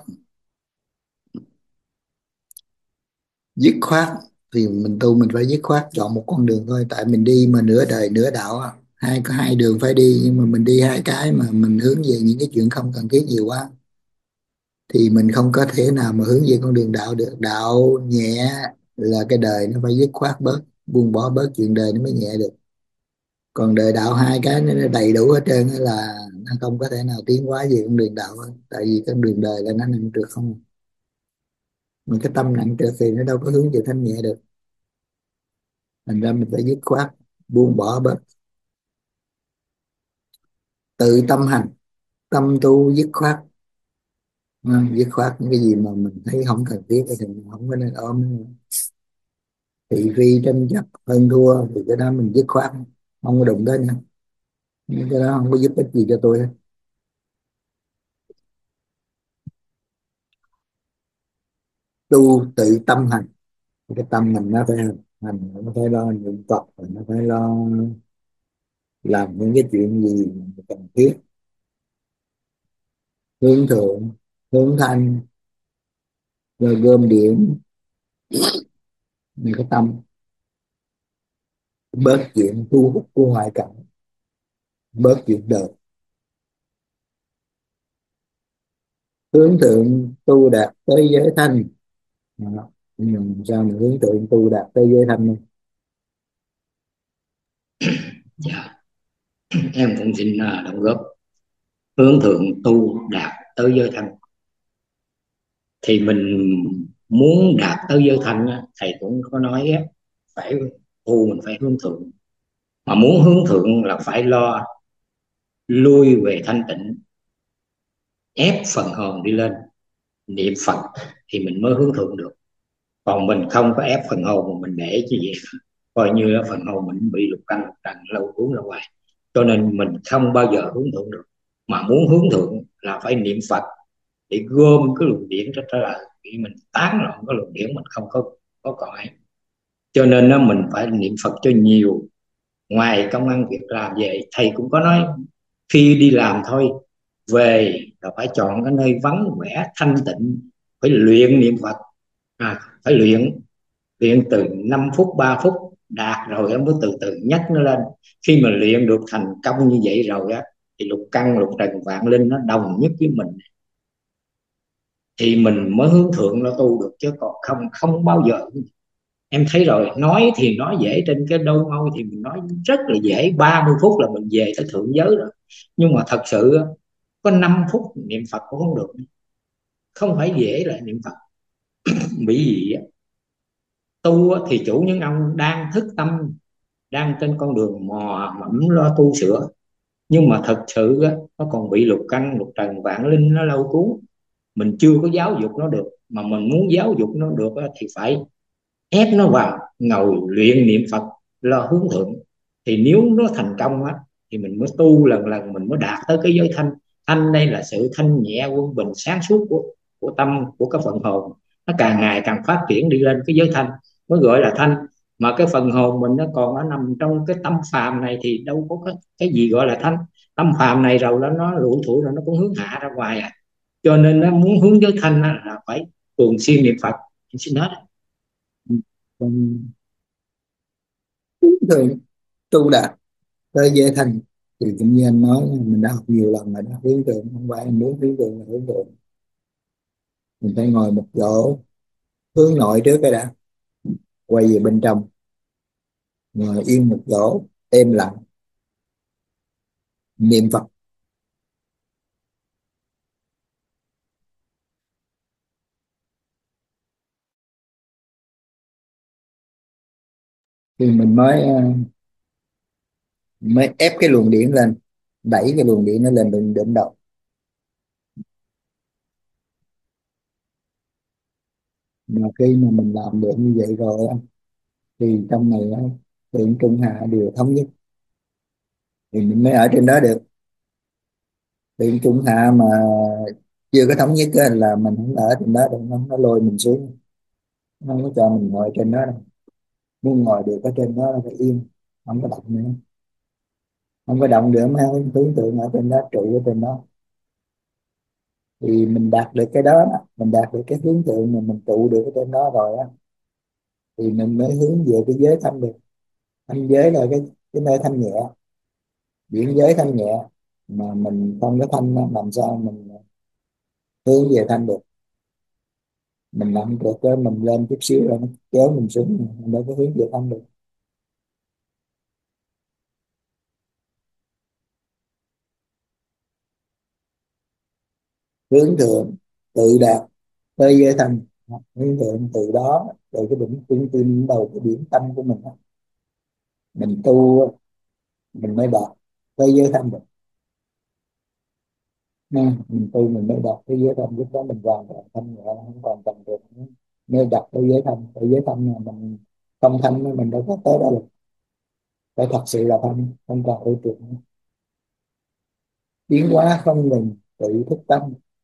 Speaker 1: dứt khoát thì mình tu mình phải dứt khoát chọn một con đường thôi, tại mình đi mà nửa đời nửa đạo á, hai có hai đường phải đi, nhưng mà mình đi hai cái mà mình hướng về những cái chuyện không cần thiết nhiều quá thì mình không có thể nào mà hướng về con đường đạo được. Đạo nhẹ là cái đời nó phải dứt khoát bớt, buông bỏ bớt chuyện đời nó mới nhẹ được. Còn đời đạo hai cái nó đầy đủ hết trơn á, là nó không có thể nào tiến hóa về con đường đạo hết. Tại vì con đường đời là nó nặng trược không, mà cái tâm nặng trược thì nó đâu có hướng về thanh nhẹ được. Thành ra mình phải dứt khoát buông bỏ bớt, tự tâm hành, tâm tu dứt khoát. Ừ, dứt khoát những cái gì mà mình thấy không cần thiết thì mình không có nên ôm nữa. Thị phi tranh chấp hơn thua thì cái đó mình dứt khoát, không có đụng tới nữa. Nhưng cái đó không có giúp ích gì cho tôi hết. Tu tự tâm hành, cái tâm mình nó phải hành, hành nó phải lo niệm Phật, nó phải lo làm những cái chuyện gì cần thiết, hướng thượng hướng thanh, rồi gom điểm những cái tâm, bớt chuyện thu hút của ngoại cảnh, bớt chuyện đời, hướng thượng tu đạt tới giới thanh. Đó. Nhưng sao mà hướng thượng tu đạt tới giới thanh này?
Speaker 8: Dạ, em cũng xin uh, đóng góp. Hướng thượng tu đạt tới giới thanh, thì mình muốn đạt tới giới thanh á, thầy cũng có nói á, phải tu mình phải hướng thượng. Mà muốn hướng thượng là phải lo lui về thanh tịnh, ép phần hồn đi lên niệm Phật thì mình mới hướng thượng được. Còn mình không có ép phần hồn mà mình để như vậy, coi như là phần hồn mình bị lục căn lục trần lâu cuốn ra ngoài, cho nên mình không bao giờ hướng thượng được. Mà muốn hướng thượng là phải niệm Phật để gom cái luồng điển đó trở lại, vì mình tán loạn cái luồng điển mình không có có còn ấy. Cho nên nó mình phải niệm Phật cho nhiều, Ngoài công ăn việc làm về, thầy cũng có nói khi đi làm thôi, về là phải chọn cái nơi vắng vẻ thanh tịnh, phải luyện niệm Phật. À, phải luyện luyện từ năm phút ba phút đạt rồi em mới từ từ nhắc nó lên. Khi mà luyện được thành công như vậy rồi á, thì lục căn lục trần vạn linh nó đồng nhất với mình, thì mình mới hướng thượng nó tu được, chứ còn không không bao giờ. Em thấy rồi, nói thì nói dễ, trên cái đôi môi thì mình nói rất là dễ, ba mươi phút là mình về tới thượng giới rồi. Nhưng mà thật sự có năm phút niệm Phật cũng không được, không phải dễ là niệm Phật. Bởi vì tu thì chủ nhân ông đang thức tâm, đang trên con đường mò mẫm lo tu sửa, nhưng mà thật sự nó còn bị lục căn lục trần vạn linh nó lâu cuốn. Mình chưa có giáo dục nó được, mà mình muốn giáo dục nó được thì phải ép nó vào ngồi luyện niệm Phật lo hướng thượng. Thì nếu nó thành công á, thì mình mới tu lần lần mình mới đạt tới cái giới thanh. Thanh đây là sự thanh nhẹ quân bình sáng suốt của của tâm, của cái phần hồn, nó càng ngày càng phát triển đi lên cái giới thanh mới gọi là thanh. Mà cái phần hồn mình nó còn ở nằm trong cái tâm phàm này thì đâu có cái, cái gì gọi là thanh. Tâm phàm này rồi đó, nó lủi thủi rồi nó cũng hướng hạ ra ngoài à. Cho nên nó muốn hướng giới thanh là phải thường xuyên niệm Phật. Em xin hết.
Speaker 1: Còn thường tu đạt tới giới thành thì cũng như anh nói, mình đã học nhiều lần rồi đó. Hướng thượng không phải em muốn hướng thượng là hướng thượng, mình phải ngồi một chỗ, hướng nội trước cái đã, quay về bên trong, ngồi yên một chỗ êm lặng, niệm Phật. Thì mình mới ờ, mới ép cái luồng điện lên, đẩy cái luồng điện nó lên đỉnh đỉnh đầu. Mà khi mà mình làm được như vậy rồi á, thì trong này á, thượng trung hạ đều thống nhất, thì mình mới ở trên đó được. Thượng trung hạ mà chưa có thống nhất á, là mình không ở trên đó được, nó, nó lôi mình xuống, nó không có cho mình ngồi trên đó đâu. Muốn ngồi được ở trên đó là phải yên, không có động nữa, không có động được mới không tưởng tượng ở trên đó, trụ ở trên đó. Thì mình đạt được cái đó, đó mình đạt được cái hướng tượng mà mình trụ được ở trên đó rồi á, thì mình mới hướng về cái giới thanh được. Thanh giới là cái cái nơi thanh nhẹ, biển giới thanh nhẹ, mà mình không có thanh á, làm sao mình hướng về thanh được. Mình làm được cái mình lên chút xíu rồi nó kéo mình xuống, mình đâu có hướng về thanh được. Hướng thượng tự đạt tới giới thanh, hướng thượng từ đó, từ cái đỉnh trung tâm đầu cái điểm tâm của mình á, mình tu mình mới đạt tới giới thanh được. Nha, mình tu mình mới đạt tới giới thanh, lúc đó mình hoàn toàn thanh nhẹ, không còn cần được nữa. Mới đạt tới giới thanh, tới giới thanh mà mình không thanh á, mình đâu có tới đó được. Phải thật sự là thanh, không còn ưu trượt nữa. Tiến hóa không ngừng, tự thức tâm.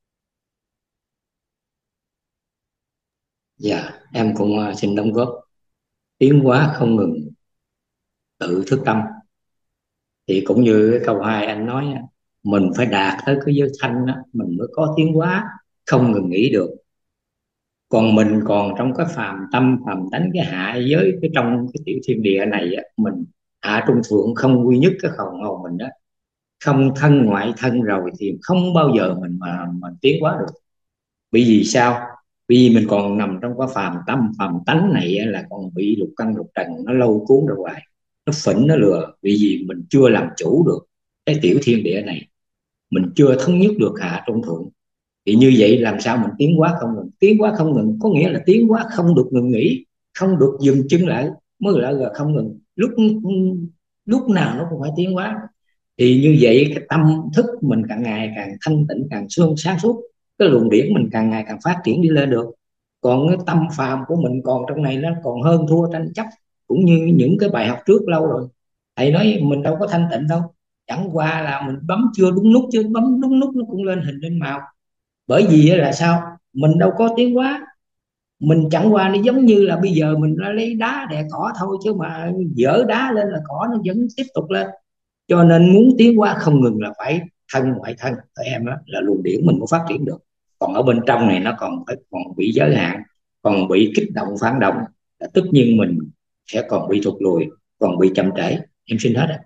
Speaker 8: Dạ, em cũng ờ, xin đóng góp. Tiến hóa không ngừng, tự thức tâm. Thì cũng như cái câu hai anh nói á, mình phải đạt tới cái giới thanh á, mình mới có tiến hóa, không ngừng nghỉ được. Còn mình còn trong cái phàm tâm phàm tánh, cái hạ giới, cái trong cái tiểu thiên địa này á, mình hạ trung thượng không quy nhất cái hồn hồn mình đó, không thân ngoại thân rồi thì không bao giờ mình mà mình tiến hóa được. Bởi vì sao? Bởi vì mình còn nằm trong cái phàm tâm phàm tánh này á, là còn bị lục căn lục trần nó lâu cuốn ra ngoài, nó phỉnh nó lừa. Bởi vì mình chưa làm chủ được cái tiểu thiên địa này, mình chưa thống nhất được hạ trung thượng. Thì như vậy làm sao mình tiến hóa không ngừng? Tiến hóa không ngừng có nghĩa là tiến hóa không được ngừng nghỉ, không được dừng chân lại, mới là là không ngừng. Lúc lúc nào nó cũng phải tiến hóa. Thì như vậy cái tâm thức mình càng ngày càng thanh tịnh, càng sương sáng suốt, cái luồng điển mình càng ngày càng phát triển đi lên được. Còn cái tâm phàm của mình còn trong này nó còn hơn thua tranh chấp, cũng như những cái bài học trước lâu rồi. Thầy nói mình đâu có thanh tịnh đâu, chẳng qua là mình bấm chưa đúng nút, chưa bấm đúng nút nó cũng lên hình lên màu. Bởi vì là sao? Mình đâu có tiến hóa, Mình chẳng qua nó giống như là bây giờ mình đã lấy đá đè cỏ thôi, chứ mà dỡ đá lên là cỏ nó vẫn tiếp tục lên. Cho nên muốn tiến hóa không ngừng là phải thân ngoại thân tụi em, đó là luồng điển mình mới phát triển được. Còn ở bên trong này nó còn phải còn bị giới hạn, còn bị kích động phản động, là tất nhiên mình sẽ còn bị thụt lùi, còn bị chậm trễ. Em xin hết ạ.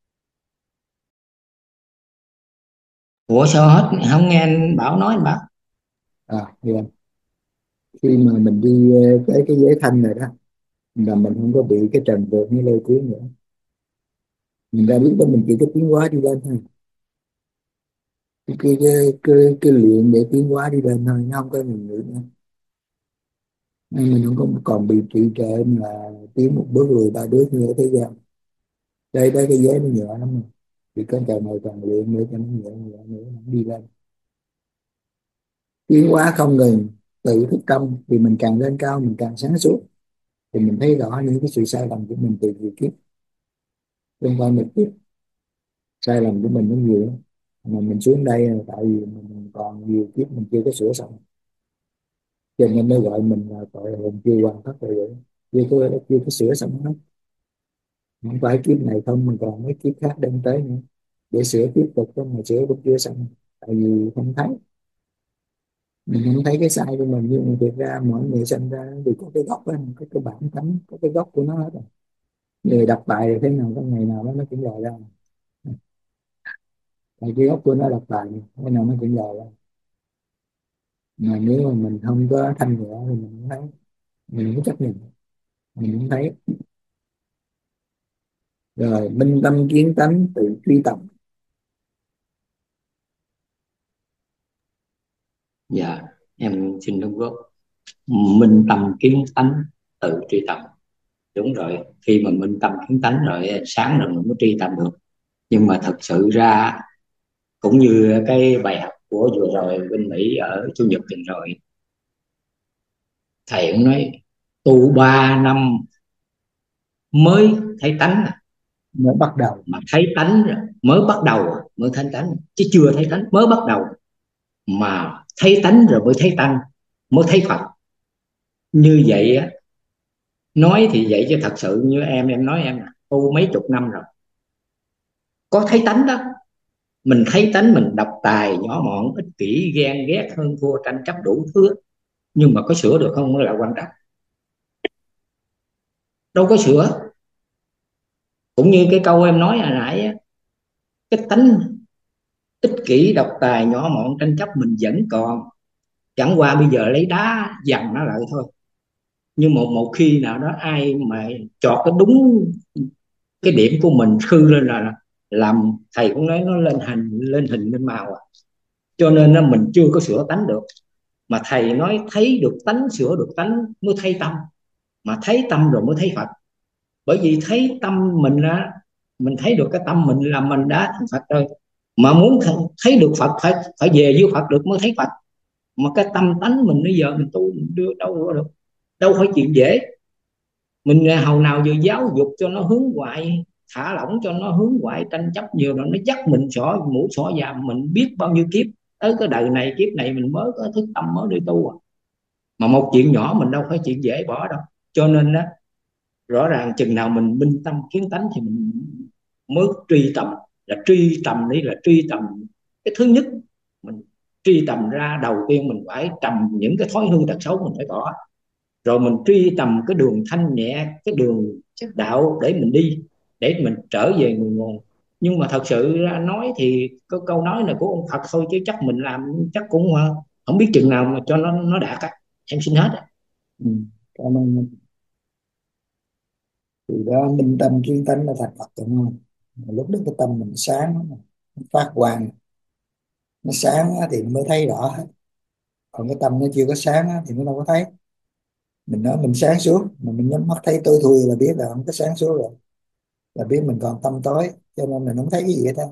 Speaker 8: Ủa sao hết không nghe anh Bảo nói? Anh Bảo
Speaker 1: À, dạ. Khi mà mình đi ờ, tới cái giới thanh này đó là mình không có bị cái trần vượt nó lôi cuốn nữa. Mình ra biết đó, mình chỉ có tiến hóa đi lên thôi. Cái cái cái, cái, cái luyện để tiến hóa đi lên thôi, nó không có gì nữa. Nên mình không có còn bị trì trệ mà tiến một bước lùi ba bước như ở thế gian. Đây đây cái giới nó nhẹ lắm mà. Chỉ có càng ngày càng luyện nữa cho nó nhẹ nhẹ nữa, nó đi lên. Tiến hóa không ngừng, tự thức tâm thì mình càng lên cao mình càng sáng suốt, thì mình thấy rõ những cái sự sai lầm của mình từ nhiều kiếp liên quan một kiếp. Sai lầm của mình nó nhiều lắm. Mà mình xuống đây là tại vì mình còn nhiều kiếp mình chưa có sửa xong, cho nên mới gọi mình là tội hồn chưa hoàn tất rồi vậy. Chưa có chưa có sửa xong hết. Không phải kiếp này không, mình còn mấy kiếp khác đang tới nữa để sửa tiếp tục đó, mà sửa cũng chưa xong. Tại vì không thấy, mình không thấy cái sai của mình, nhưng mà thiệt ra mỗi người sinh ra đều có cái gốc đó, có cái bản tánh, có cái gốc của nó hết rồi. Người đọc bài thì thế nào có ngày nào đó nó cũng lòi ra. Tại cái gốc của nó đọc bài thế nào nó cũng lòi ra. Mà nếu mà mình không có thanh nhẹ thì mình không thấy, mình không có chấp nhận, mình không thấy. Rồi minh tâm kiến tánh tự truy tầm.
Speaker 8: dạ em xin đóng góp. Minh tâm kiến tánh tự tri tâm, đúng rồi. Khi mà minh tâm kiến tánh rồi sáng rồi mình mới tri tâm được. Nhưng mà thật sự ra cũng như cái bài học của vừa rồi bên Mỹ ở chủ nhật tuần rồi, thầy cũng nói tu ba năm mới thấy tánh,
Speaker 1: Mới bắt đầu.
Speaker 8: mà thấy tánh rồi mới bắt đầu, mới thấy tánh chứ chưa thấy tánh mới bắt đầu. Mà thấy tánh rồi mới thấy tăng, mới thấy Phật. Như vậy á, nói thì vậy chứ thật sự như em em nói em tu mấy chục năm rồi, có thấy tánh đó. Mình thấy tánh mình độc tài, nhỏ mọn, ích kỷ, ghen ghét, hơn thua, tranh chấp đủ thứ. Nhưng mà có sửa được không mới là quan trọng. Đâu có sửa. Cũng như cái câu em nói hồi nãy á, cái tánh ích kỷ, độc tài, nhỏ mọn, tranh chấp mình vẫn còn. Chẳng qua bây giờ lấy đá dằn nó lại thôi. Nhưng một một khi nào đó ai mà chọt cái đúng cái điểm của mình khư lên là làm, thầy cũng nói nó lên hình lên hình lên màu à. Cho nên là mình chưa có sửa tánh được. Mà thầy nói thấy được tánh, sửa được tánh mới thấy tâm. Mà thấy tâm rồi mới thấy Phật. Bởi vì thấy tâm mình á, mình thấy được cái tâm mình là mình đã thành Phật rồi. Mà muốn thấy được Phật phải phải về với Phật được mới thấy Phật. Mà cái tâm tánh mình bây giờ mình tu mình đưa đâu có được, đâu phải chuyện dễ. Mình hầu nào giờ giáo dục cho nó hướng ngoại, thả lỏng cho nó hướng ngoại, tranh chấp nhiều rồi nó dắt mình xỏ mũi xỏ già, mình biết bao nhiêu kiếp. Tới cái đời này kiếp này mình mới có thức tâm mới đi tu à. Mà một chuyện nhỏ mình đâu phải chuyện dễ bỏ đâu. Cho nên đó, rõ ràng chừng nào mình minh tâm kiến tánh thì mình mới truy tầm. Là truy tầm đây là truy tầm cái thứ nhất. Mình truy tầm ra đầu tiên mình phải trầm những cái thói hư tật xấu mình phải bỏ. Rồi mình truy tầm cái đường thanh nhẹ, cái đường đạo để mình đi, để mình trở về nguồn nguồn. Nhưng mà thật sự ra nói thì có câu nói này của ông Phật thôi, chứ chắc mình làm chắc cũng không biết chừng nào mà cho nó nó đạt á. Em xin hết.
Speaker 1: Ừ. Cảm ơn. Thì đó minh tâm kiến tánh là thành Phật đúng không? Lúc đó cái tâm mình sáng, nó phát quang, nó sáng thì mới thấy rõ hết. Còn cái tâm nó chưa có sáng thì nó đâu có thấy. Mình nói mình sáng suốt mà mình nhắm mắt thấy tối thui là biết là không có sáng suốt rồi, là biết mình còn tâm tối, cho nên mình không thấy cái gì hết á.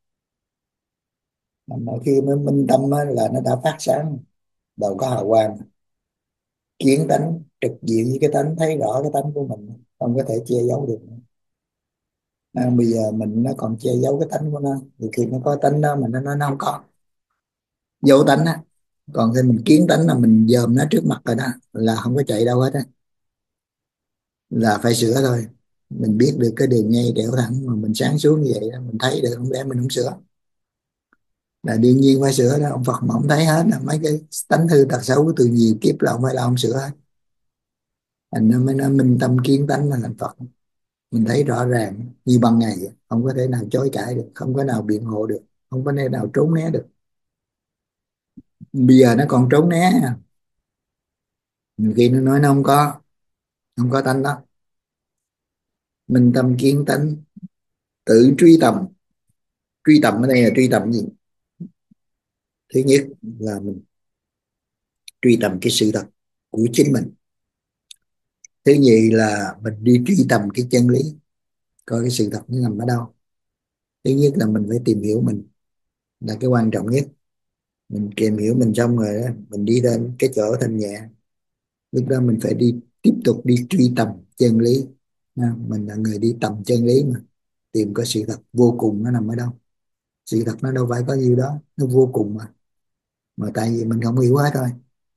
Speaker 1: Mà khi mới minh tâm là nó đã phát sáng, đầu có hào quang, kiến tánh trực diện với cái tánh, thấy rõ cái tánh của mình, không có thể che giấu được nữa. À, bây giờ mình nó còn che giấu cái tánh của nó, thì khi nó có tánh đó mà nó nói nó không có, vô tánh á, Còn khi mình kiến tánh là mình dòm nó trước mặt rồi đó, là không có chạy đâu hết á, là phải sửa thôi. Mình biết được cái đường ngay đẽo thẳng mà mình sáng suốt như vậy đó, mình thấy được, không lẽ mình không sửa? Là đương nhiên phải sửa đó. Ông Phật mà ông thấy hết là mấy cái tánh hư tật xấu từ nhiều kiếp là ông phải là ông sửa hết. Thành ra mới nói minh tâm kiến tánh là thành Phật. Mình thấy rõ ràng như ban ngày vậy. Không có thể nào chối cãi được, không có nào biện hộ được, không có thể nào trốn né được. Bây giờ nó còn trốn né, nhiều khi nó nói nó không có, không có tánh đó. Minh tâm kiến tánh, tự truy tầm. Truy tầm ở đây là truy tầm gì? Thứ nhất là mình truy tầm cái sự thật của chính mình. Thứ nhì là mình đi truy tầm cái chân lý, coi cái sự thật nó nằm ở đâu. Thứ nhất là mình phải tìm hiểu mình, là cái quan trọng nhất. Mình tìm hiểu mình xong rồi đó, mình đi đến cái chỗ thanh nhẹ. Lúc đó mình phải đi tiếp tục đi truy tầm chân lý. Ha, mình là người đi tầm chân lý mà, tìm có sự thật vô cùng nó nằm ở đâu. Sự thật nó đâu phải có nhiêu đó, nó vô cùng mà mà tại vì mình không hiểu hết thôi.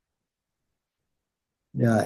Speaker 1: Rồi,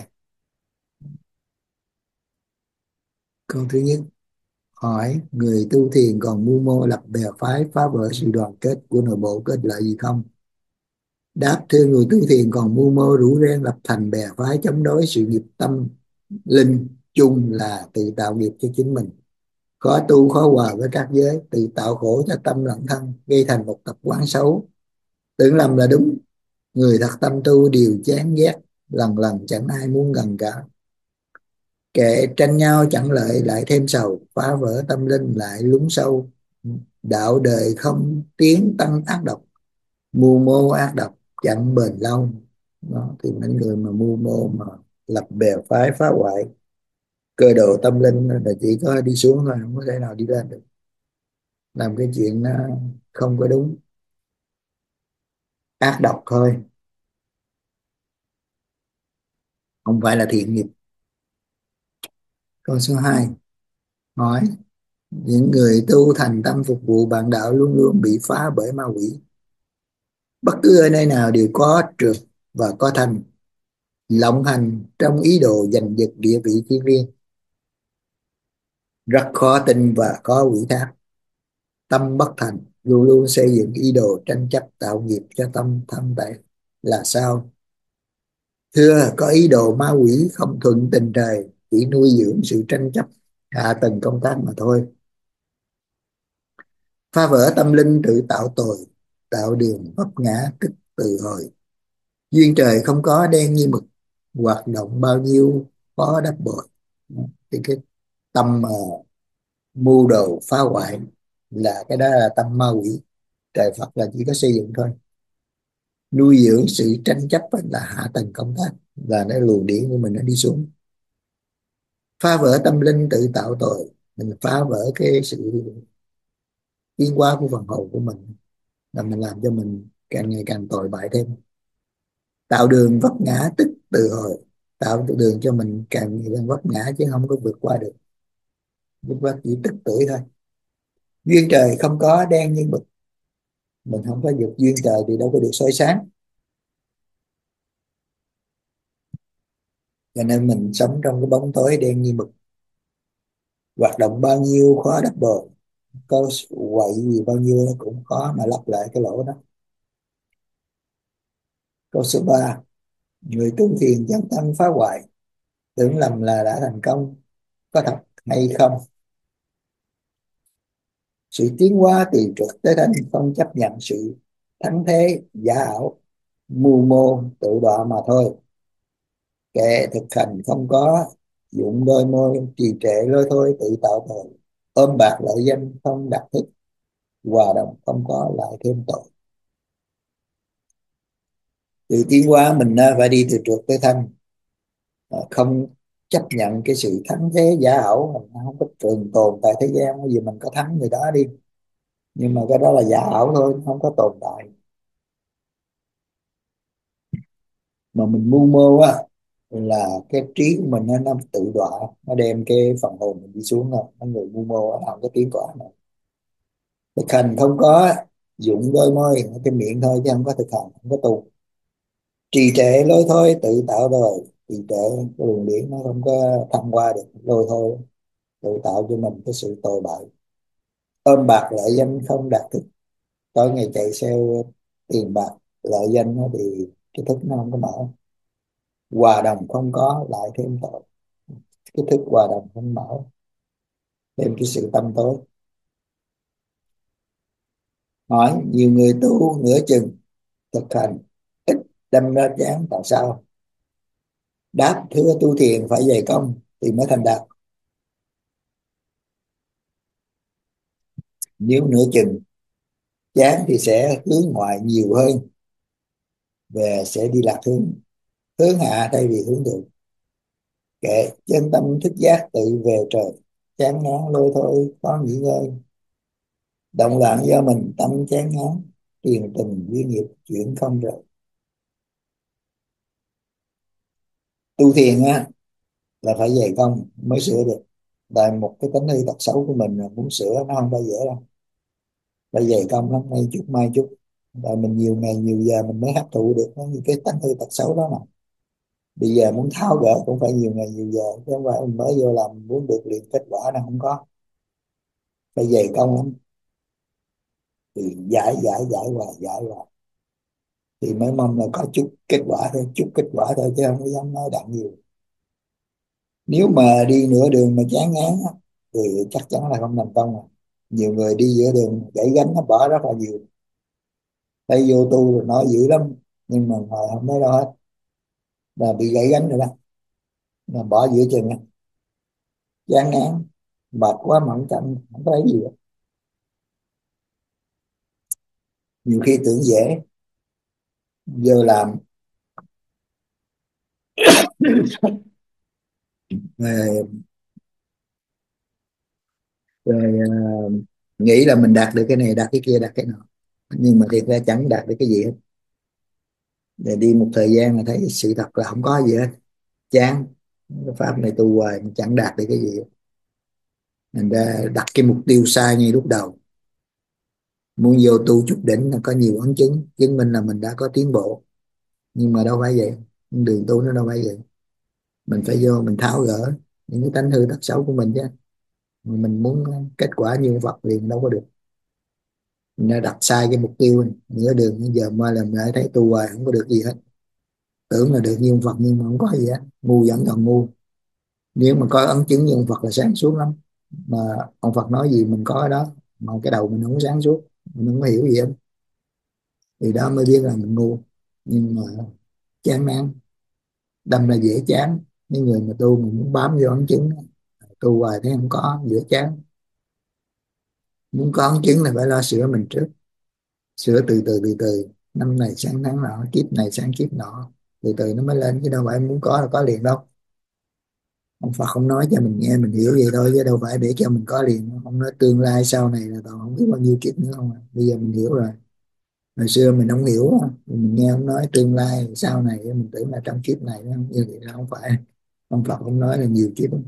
Speaker 1: câu thứ nhất hỏi: người tu thiền còn mưu mô lập bè phái, phá vỡ sự đoàn kết của nội bộ có ích lợi gì không? Đáp: thưa, người tu thiền còn mưu mô rủ reng lập thành bè phái chống đối sự nghiệp tâm linh chung là tự tạo nghiệp cho chính mình, khó tu khó hòa với các giới, tự tạo khổ cho tâm lẫn thân, gây thành một tập quán xấu. Tưởng lầm là đúng. Người thật tâm tu đều chán ghét, lần lần chẳng ai muốn gần cả. Kệ tranh nhau chẳng lợi lại thêm sầu, phá vỡ tâm linh lại lún sâu. Đạo đời không tiến tăng ác độc, mưu mô ác độc chẳng bền lâu. Đó, thì mấy người mà mưu mô mà lập bè phái phá hoại cơ độ tâm linh là chỉ có đi xuống thôi, không có thể nào đi lên được, làm cái chuyện nó không có đúng, ác độc thôi, không phải là thiện nghiệp. Câu số hai hỏi: những người tu thành tâm phục vụ bạn đạo luôn luôn bị phá bởi ma quỷ. Bất cứ ở nơi nào đều có trượt và có thành, lộng hành trong ý đồ giành giật địa vị thiên liêng, rất khó tin và có quỷ thác. Tâm bất thành, luôn luôn xây dựng ý đồ tranh chấp tạo nghiệp cho tâm thân tệ là sao? Thưa, có ý đồ ma quỷ không thuận tình trời, chỉ nuôi dưỡng sự tranh chấp hạ tầng công tác mà thôi. Phá vỡ tâm linh tự tạo tội, tạo đường vấp ngã tức từ hồi. Duyên trời không có đen như mực, hoạt động bao nhiêu khó đắp bội. Thì cái tâm mà mưu đồ phá hoại là cái đó là tâm ma quỷ. Trời Phật là chỉ có xây dựng thôi. Nuôi dưỡng sự tranh chấp là hạ tầng công tác, là nó luồng điển của mình nó đi xuống. Phá vỡ tâm linh tự tạo tội, mình phá vỡ cái sự tiến hóa của phần hồn của mình, là mình làm cho mình càng ngày càng tồi bại thêm. Tạo đường vấp ngã tức từ hồi, tạo đường cho mình càng ngày càng vấp ngã chứ không có vượt qua được, lúc đó chỉ tức tuổi thôi. Duyên trời không có đen như mực, mình không có được duyên trời thì đâu có được soi sáng, cho nên mình sống trong cái bóng tối đen như mực. Hoạt động bao nhiêu khó đắp bờ, có quậy gì bao nhiêu nó cũng khó mà lấp lại cái lỗ đó. Câu số ba: người tu thiền chân tâm phá hoại, tưởng lầm là đã thành công, có thật hay không? Sự tiến hóa từ trực tới thanh không chấp nhận sự thắng thế giả ảo, mưu mô tự đọa mà thôi. Kệ thực hành không có, dụng đôi môi trì trệ lôi thôi tự tạo tội. Ôm bạc lợi danh không đặt thức, hòa đồng không có lại thêm tội. Từ tiến hóa mình phải đi từ trượt tới thanh, không chấp nhận cái sự thắng thế giả ảo. Mình không có trường tồn tại thế gian, bởi vì mình có thắng người đó đi, nhưng mà cái đó là giả ảo thôi, không có tồn tại. Mà mình mưu mô á là cái trí của mình nó, nó tự đọa, nó đem cái phần hồn mình đi xuống rồi. Nó người mưu mô nó không có tiến tọa nữa. Thực hành không có, dụng đôi môi cái miệng thôi chứ không có thực hành, không có tu. Trì trệ lôi thôi tự tạo rồi. Trì trệ, cái luồng điển nó không có thăng qua được lôi thôi, tự tạo cho mình cái sự tồi bại. Ôm bạc lợi danh không đạt thức, tối ngày chạy theo tiền bạc lợi danh nó thì cái thức nó không có mở. Hòa đồng không có lại thêm tội, cái thức hòa đồng không mở, thêm cái sự tâm tối. Hỏi nhiều người tu nửa chừng thực hành ít, đâm ra chán tại sao? Đáp thưa tu thiền phải dày công thì mới thành đạt. Nếu nửa chừng chán thì sẽ hướng ngoại nhiều hơn, về sẽ đi lạc hướng hướng hạ thay vì hướng thượng. Kệ chân tâm thức giác tự về trời, chán ngán lôi thôi khó nghỉ ngơi. Động loạn do mình tâm chán ngán, tiền tình duyên nghiệp chuyển không rồi. Tu thiền á là phải dày công mới sửa được. Tại một cái tính hư tật xấu của mình là muốn sửa nó không bao dễ đâu, phải dày công lắm, nay chút mai chút. Tại mình nhiều ngày nhiều giờ mình mới hấp thụ được nó, như cái tánh hư tật xấu đó mà. Bây giờ muốn tháo gỡ cũng phải nhiều ngày nhiều giờ, chứ không phải mình mới vô làm muốn được liền kết quả nào không có, phải dày công lắm. Thì giải giải giải hoài giải hoài thì mới mong là có chút kết quả thôi, chút kết quả thôi chứ không có dám nói đặng nhiều. Nếu mà đi nửa đường mà chán ngán á, thì chắc chắn là không thành công rồi. Nhiều người đi giữa đường gãy gánh nó bỏ rất là nhiều. Đây vô tu rồi nói dữ lắm, nhưng mà hồi không nói đâu hết, là bị gãy gánh rồi đó, là bỏ giữa chừng á. Chán ngán mệt quá mà không cạnh không thấy gì hết. Nhiều khi tưởng dễ giờ làm rồi, rồi à, nghĩ là mình đạt được cái này đạt cái kia đạt cái nọ, nhưng mà thiệt ra chẳng đạt được cái gì hết. Để đi một thời gian là thấy sự thật là không có gì hết, chán. Cái pháp này tu hoài mà chẳng đạt được cái gì hết. Mình đã đặt cái mục tiêu sai ngay lúc đầu, muốn vô tu chút đỉnh là có nhiều ấn chứng chứng minh là mình đã có tiến bộ, nhưng mà đâu phải vậy. Đường tu nó đâu phải vậy. Mình phải vô mình tháo gỡ những cái tánh hư tật xấu của mình chứ. Mình muốn kết quả như Phật liền đâu có được. Mình đã đặt sai cái mục tiêu này. Nửa đường bây giờ mà làm lại thấy tu hoài không có được gì hết, tưởng là được như ông Phật nhưng mà không có gì hết, ngu vẫn còn ngu. Nếu mà có ấn chứng như ông Phật là sáng suốt lắm, mà ông Phật nói gì mình có ở đó, mà cái đầu mình không sáng suốt, mình không có hiểu gì hết, thì đó mới biết là mình ngu. Nhưng mà chán nản, đâm ra dễ chán. Những người mà tu mình muốn bám vô ấn chứng, tu hoài thấy không có dễ chán. Muốn có ấn chứng là phải lo sửa mình trước, sửa từ từ từ từ, năm này sang tháng nọ, kiếp này sang kiếp nọ, từ từ nó mới lên, chứ đâu phải muốn có là có liền đâu. Ông Phật không nói cho mình nghe mình hiểu vậy thôi, chứ đâu phải để cho mình có liền. Ông nói tương lai sau này là còn không biết bao nhiêu kiếp nữa không à. Bây giờ mình hiểu rồi, hồi xưa mình không hiểu á, mình nghe ông nói tương lai sau này mình tưởng là trong kiếp này đó, như vậy là không phải. Ông Phật không nói là nhiều kiếp lắm.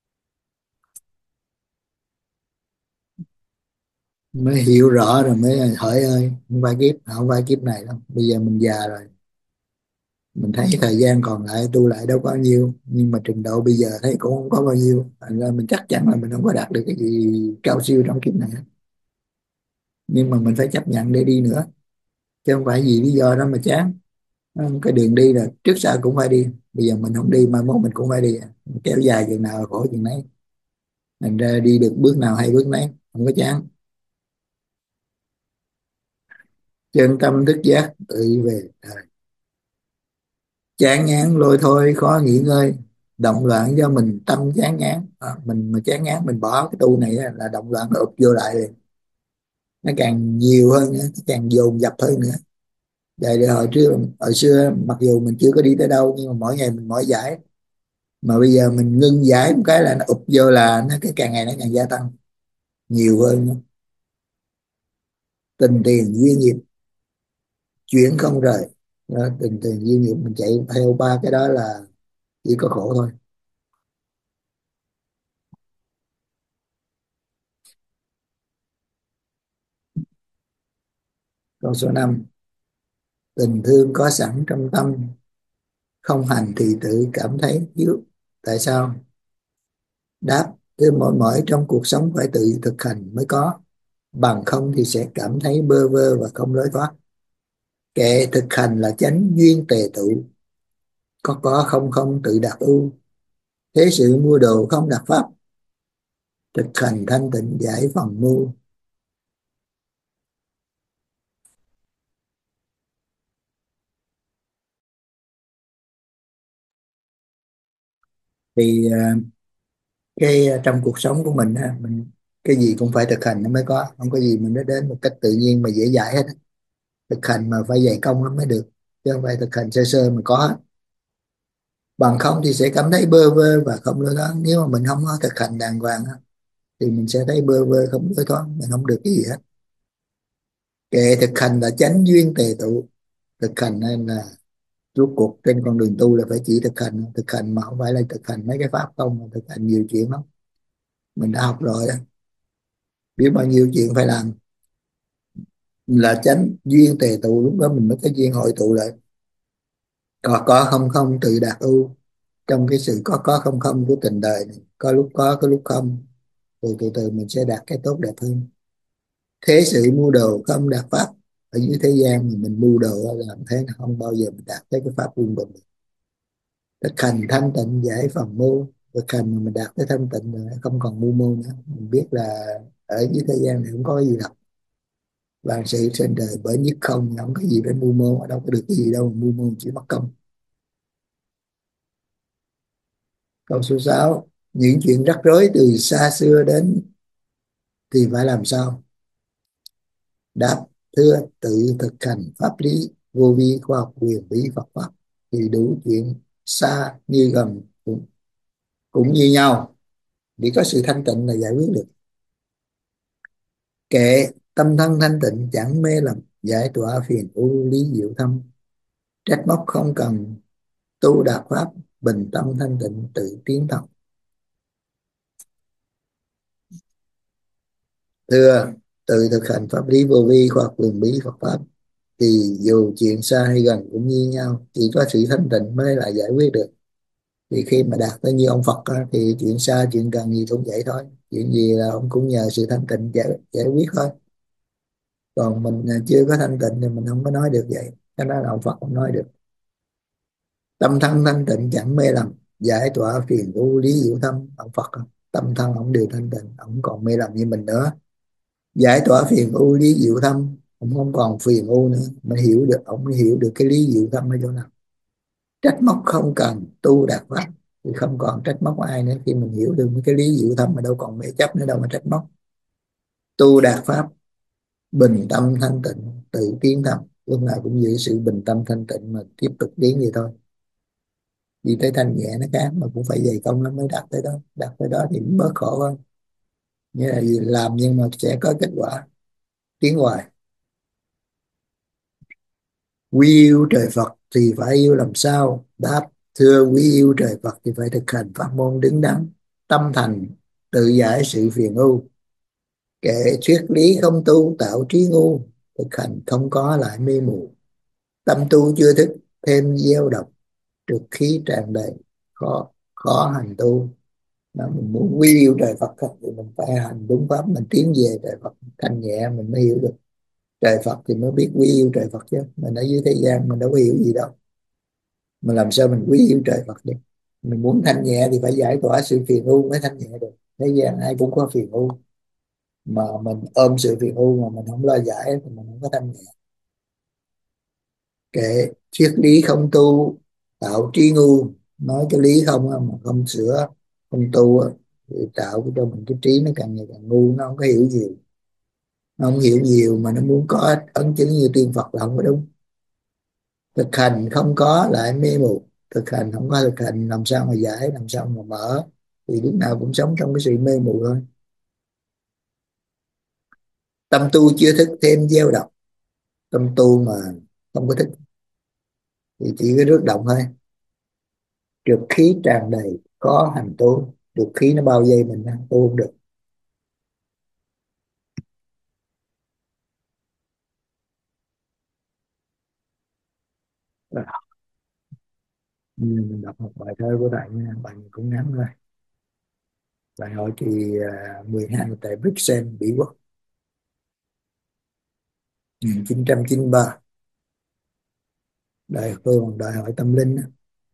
Speaker 1: Mới hiểu rõ rồi mới hỏi ơi không phải kiếp, không phải kiếp này đâu, bây giờ mình già rồi, mình thấy thời gian còn lại tu lại đâu có nhiêu, nhưng mà trình độ bây giờ thấy cũng không có bao nhiêu. Thành ra mình chắc chắn là mình không có đạt được cái gì cao siêu trong kiếp này hết. Nhưng mà mình phải chấp nhận để đi nữa, chứ không phải vì lý do đó mà chán. Cái đường đi là trước sau cũng phải đi, bây giờ mình không đi mai mốt mình cũng phải đi, kéo dài chừng nào khổ chừng nấy. Thành ra đi được bước nào hay bước nấy, không có chán. Chân tâm thức giác tự về đời, chán ngán lôi thôi khó nghỉ ngơi. Động loạn do mình tâm chán ngán à, mình mà chán ngán mình bỏ cái tu này á, là động loạn nó ụp vô lại rồi, nó càng nhiều hơn nữa, nó càng dồn dập hơn nữa. Vậy thì hồi trước hồi xưa mặc dù mình chưa có đi tới đâu, nhưng mà mỗi ngày mình mỗi giải, mà bây giờ mình ngưng giải một cái là nó ụp vô, là nó cái càng ngày nó càng gia tăng nhiều hơn nữa. Tình tiền duyên nghiệp chuyển không rời đó, tình tiền duyên nghiệp mình chạy theo ba cái đó là chỉ có khổ thôi. Câu số năm, Tình thương có sẵn trong tâm, không hành thì tự cảm thấy thiếu. Tại sao? Đáp: thứ mỏi mỏi trong cuộc sống phải tự thực hành mới có, bằng không thì sẽ cảm thấy bơ vơ và không lối thoát. Kệ thực hành là chánh duyên tề tụ, có có không không tự đạt ưu. Thế sự mua đồ không đạt pháp, thực hành thanh tịnh giải phần mưu. Thì à, cái à, trong cuộc sống của mình á, mình cái gì cũng phải thực hành nó mới có, không có gì mình nó đến một cách tự nhiên mà dễ dãi hết á. Thực hành mà phải dày công lắm mới được, chứ không phải thực hành sơ sơ mà có hết. Bằng không thì sẽ cảm thấy bơ vơ và không lối thoát. Nếu mà mình không có thực hành đàng hoàng á, thì mình sẽ thấy bơ vơ không lối thoát, mình không được cái gì hết. Kệ thực hành là chánh duyên tề tụ. Thực hành nên là rốt cuộc trên con đường tu là phải chỉ thực hành, thực hành mà không phải là thực hành mấy cái pháp không, mà thực hành nhiều chuyện lắm. Mình đã học rồi đó, biết bao nhiêu chuyện phải làm. Là chánh duyên tề tụ, lúc đó mình mới có duyên hội tụ lại. Có có không không tự đạt ưu. Trong cái sự có có không không của tình đời này, có lúc có có lúc không, từ từ từ mình sẽ đạt cái tốt đẹp hơn. Thế sự mua đồ không đạt pháp. Ở dưới thế gian mà mình mua đồ làm thế nào không bao giờ mình đạt tới cái pháp quân bình. Thực hành thanh tịnh giải phần mưu. Thực hành mà mình đạt tới thanh tịnh rồi không còn mưu mô nữa, mình biết là ở dưới thế gian này không có cái gì đâu. Vạn sự trên đời bởi nhất không, không có gì để mưu mô, đâu có được cái gì đâu mà mưu mô, chỉ mất công. Câu số sáu: những chuyện rắc rối từ xa xưa đến thì phải làm sao? Đáp: thưa, tự thực hành pháp lý vô vi khoa học quyền bí Phật pháp thì đủ chuyện xa như gần cũng, cũng như nhau. Chỉ có sự thanh tịnh là giải quyết được. Kệ tâm thân thanh tịnh chẳng mê lầm, giải tỏa phiền ưu lý diệu thâm. Trách móc không cần, tu đạt pháp, bình tâm thanh tịnh tự tiến thần. Thưa, tự thực hành pháp lý vô vi khoa học quyền bí Phật pháp thì dù chuyện xa hay gần cũng như nhau, chỉ có sự thanh tịnh mới là giải quyết được. Thì khi mà đạt tới như ông Phật á, thì chuyện xa chuyện gần gì cũng vậy thôi, chuyện gì là ông cũng nhờ sự thanh tịnh giải, giải quyết thôi. Còn mình à, chưa có thanh tịnh thì mình không có nói được vậy, cho nên là ông Phật không nói được. Tâm thân thanh tịnh chẳng mê lầm, giải tỏa phiền u lý diệu thâm. Ông Phật á, tâm thân ông đều thanh tịnh, ông còn mê lầm như mình nữa. Giải tỏa phiền u lý diệu thâm, ông không còn phiền u nữa, mới hiểu được, ông mới hiểu được cái lý diệu thâm ở chỗ nào. Trách móc không cần, tu đạt pháp thì không còn trách móc ai nữa. Khi mình hiểu được cái lý diệu thâm mà đâu còn mê chấp nữa đâu mà trách móc. Tu đạt pháp, bình tâm thanh tịnh tự tiến thầm. Lúc nào cũng giữ sự bình tâm thanh tịnh mà tiếp tục tiến vậy thôi. Đi tới thanh nhẹ nó khác, mà cũng phải dày công lắm mới đạt tới đó. Đạt tới đó thì bớt khổ hơn, như là gì làm nhưng mà sẽ có kết quả, tiến hoài. Quý yêu trời Phật thì phải yêu làm sao? Đáp: thưa, quý yêu trời Phật thì phải thực hành pháp môn đứng đắn, tâm thành, tự giải sự phiền ưu. Kệ triết lý không tu tạo trí ngu, thực hành không có lại mê mù. Tâm tu chưa thức thêm gieo độc, trượt khí tràn đầy, khó khó hành tu. Nếu mình muốn quý yêu trời Phật thì mình phải hành đúng pháp, mình tiến về trời Phật thanh nhẹ mình mới hiểu được trời Phật, thì mới biết quý yêu trời Phật chứ. Mình ở dưới thế gian mình đâu có hiểu gì đâu, mà làm sao mình quý yêu trời Phật được. Mình muốn thanh nhẹ thì phải giải tỏa sự phiền u mới thanh nhẹ được. Thế gian ai cũng có phiền u, mà mình ôm sự phiền u mà mình không lo giải thì mình không có thanh nhẹ. Kệ triết lý không tu tạo trí ngu. Nói cái lý không á, mà không sửa không tu á, thì tạo cho mình cái trí nó càng ngày càng ngu, nó không có hiểu nhiều. Nó không hiểu nhiều mà nó muốn có ấn chứng như tiên Phật là không có đúng. Thực hành không có lại mê mù, thực hành không có thực hành làm sao mà giải, làm sao mà mở, thì lúc nào cũng sống trong cái sự mê mù thôi. Tâm tu chưa thức thêm gieo độc. Tâm tu mà không có thức thì chỉ có nước động thôi. Trượt khí tràn đầy, có hành tu. Trượt khí nó bao vây mình, tu không được. Mình đọc một bài thơ của thầy nha, bài này cũng ngắn thôi. Đại hội kỳ à, mười hai tại Bruxelles, Bỉ Quốc, một nghìn chín trăm chín mươi ba. Đại hội đại hội tâm linh á.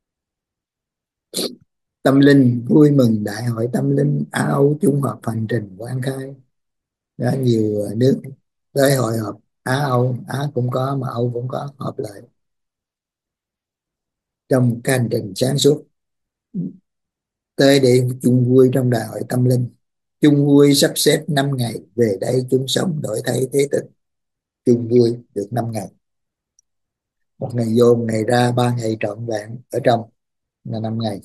Speaker 1: Tâm linh vui mừng đại hội tâm linh Á Âu chung hợp hành trình quang khai. Đó, nhiều nước tới hội họp, Á Âu, Á cũng có mà Âu cũng có họp lại trong một cái hành trình sáng suốt tới để chung vui trong đại hội tâm linh. Chung vui sắp xếp năm ngày về đây chung sống đổi thay thế tình. Chung vui được năm ngày, một ngày vô một ngày ra, ba ngày trọn vẹn ở trong là năm ngày.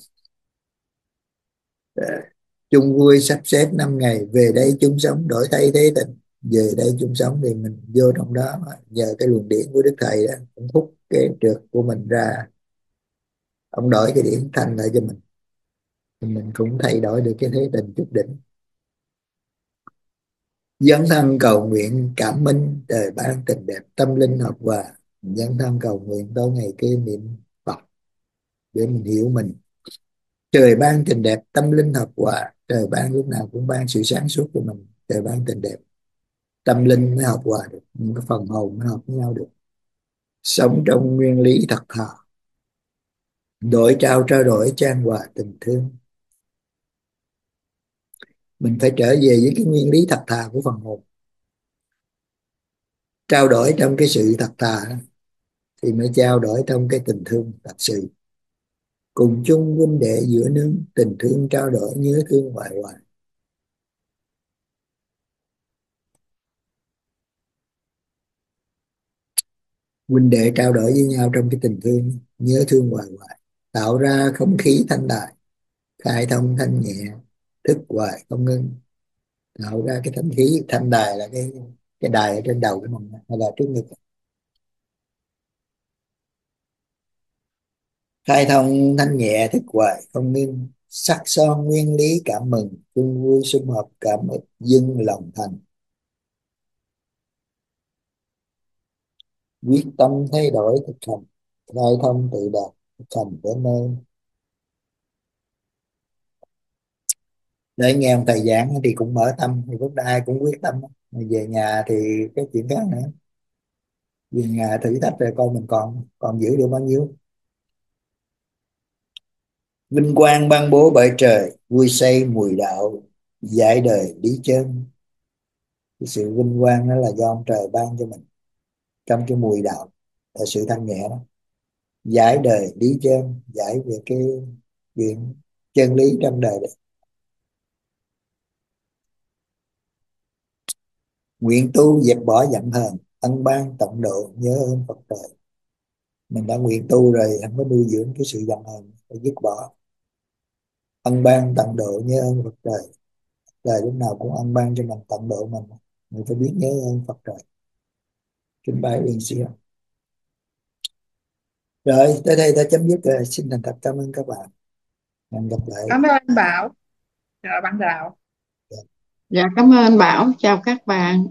Speaker 1: Ờ, chung vui sắp xếp năm ngày về đây chung sống đổi thay thế tình. Về đây chung sống thì mình vô trong đó mà nhờ cái luồng điển của Đức Thầy đó cũng hút cái trượt của mình ra, ông đổi cái điển thanh lại cho mình thì mình cũng thay đổi được cái thế tình chút đỉnh. Dấn thân cầu nguyện cảm minh trời ban tình đẹp tâm linh hợp hòa. Dấn thân cầu nguyện tối ngày kê niệm Phật để mình hiểu mình. Trời ban tình đẹp tâm linh hợp hòa, trời ban lúc nào cũng ban sự sáng suốt cho mình. Trời ban tình đẹp tâm linh mới hợp hòa được, những cái phần hồn mới hợp với nhau được. Sống trong nguyên lý thật thà, đổi trao trao đổi trang hòa tình thương. Mình phải trở về với cái nguyên lý thật thà của phần hồn, trao đổi trong cái sự thật thà đó, thì mới trao đổi trong cái tình thương thật sự. Cùng chung huynh đệ giữa nương, tình thương trao đổi nhớ thương hoài hoài. Huynh đệ trao đổi với nhau trong cái tình thương nhớ thương hoài hoài, tạo ra không khí thanh đài, khai thông thanh nhẹ, thức hoài không ngưng. Tạo ra cái thanh khí thanh đài là cái cái đài ở trên đầu của mình hay là trước ngực. Khai thông thanh nhẹ, thức hoài không ngưng, sắc son nguyên lý cảm mừng, chung vui sum hợp cảm ơn dưng lòng thành. Quyết tâm thay đổi thực hành, khai thông tự đạt, thực hành đến nơi. Để nghe ông thầy giảng thì cũng mở tâm, thì lúc đó ai cũng quyết tâm. Mà về nhà thì cái chuyện khác nữa. Về nhà thử thách rồi coi mình còn còn giữ được bao nhiêu. Vinh quang ban bố bởi trời, vui say mùi đạo, giải đời lý chân. Cái sự vinh quang đó là do ông trời ban cho mình trong cái mùi đạo, là sự thanh nhẹ đó. Giải đời lý chân, giải về cái chuyện chân lý trong đời đấy. Nguyện tu dẹp bỏ giận hờn, ân ban tận độ nhớ ơn Phật trời. Mình đã nguyện tu rồi, không có nuôi dưỡng cái sự giận hờn, phải dứt bỏ. Ân ban tận độ nhớ ơn Phật trời. Trời lúc nào cũng ân ban cho mình, tận độ mình. Mình phải biết nhớ ơn Phật trời. Kính bái Uyên Sư. Rồi tới đây ta chấm dứt rồi. Xin thành thật cảm ơn các bạn. Hẹn gặp lại.
Speaker 2: Cảm ơn anh Bảo. Rồi bạn Đạo.
Speaker 7: Dạ cảm ơn anh Bảo, chào các bạn.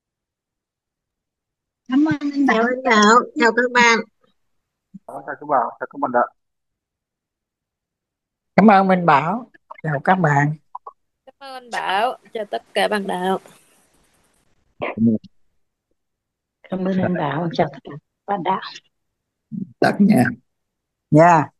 Speaker 2: Cảm ơn anh
Speaker 9: Chào
Speaker 2: Bảo.
Speaker 9: anh Đạo, chào các bạn.
Speaker 5: Chào các bạn, chào các bạn đã.
Speaker 10: Cảm ơn Minh Bảo, chào các bạn.
Speaker 11: Cảm ơn anh Bảo, chào tất cả bạn đạo.
Speaker 7: Cảm ơn anh Đạo, chào tất cả bạn đạo.
Speaker 1: Tắt nha.
Speaker 10: Nha.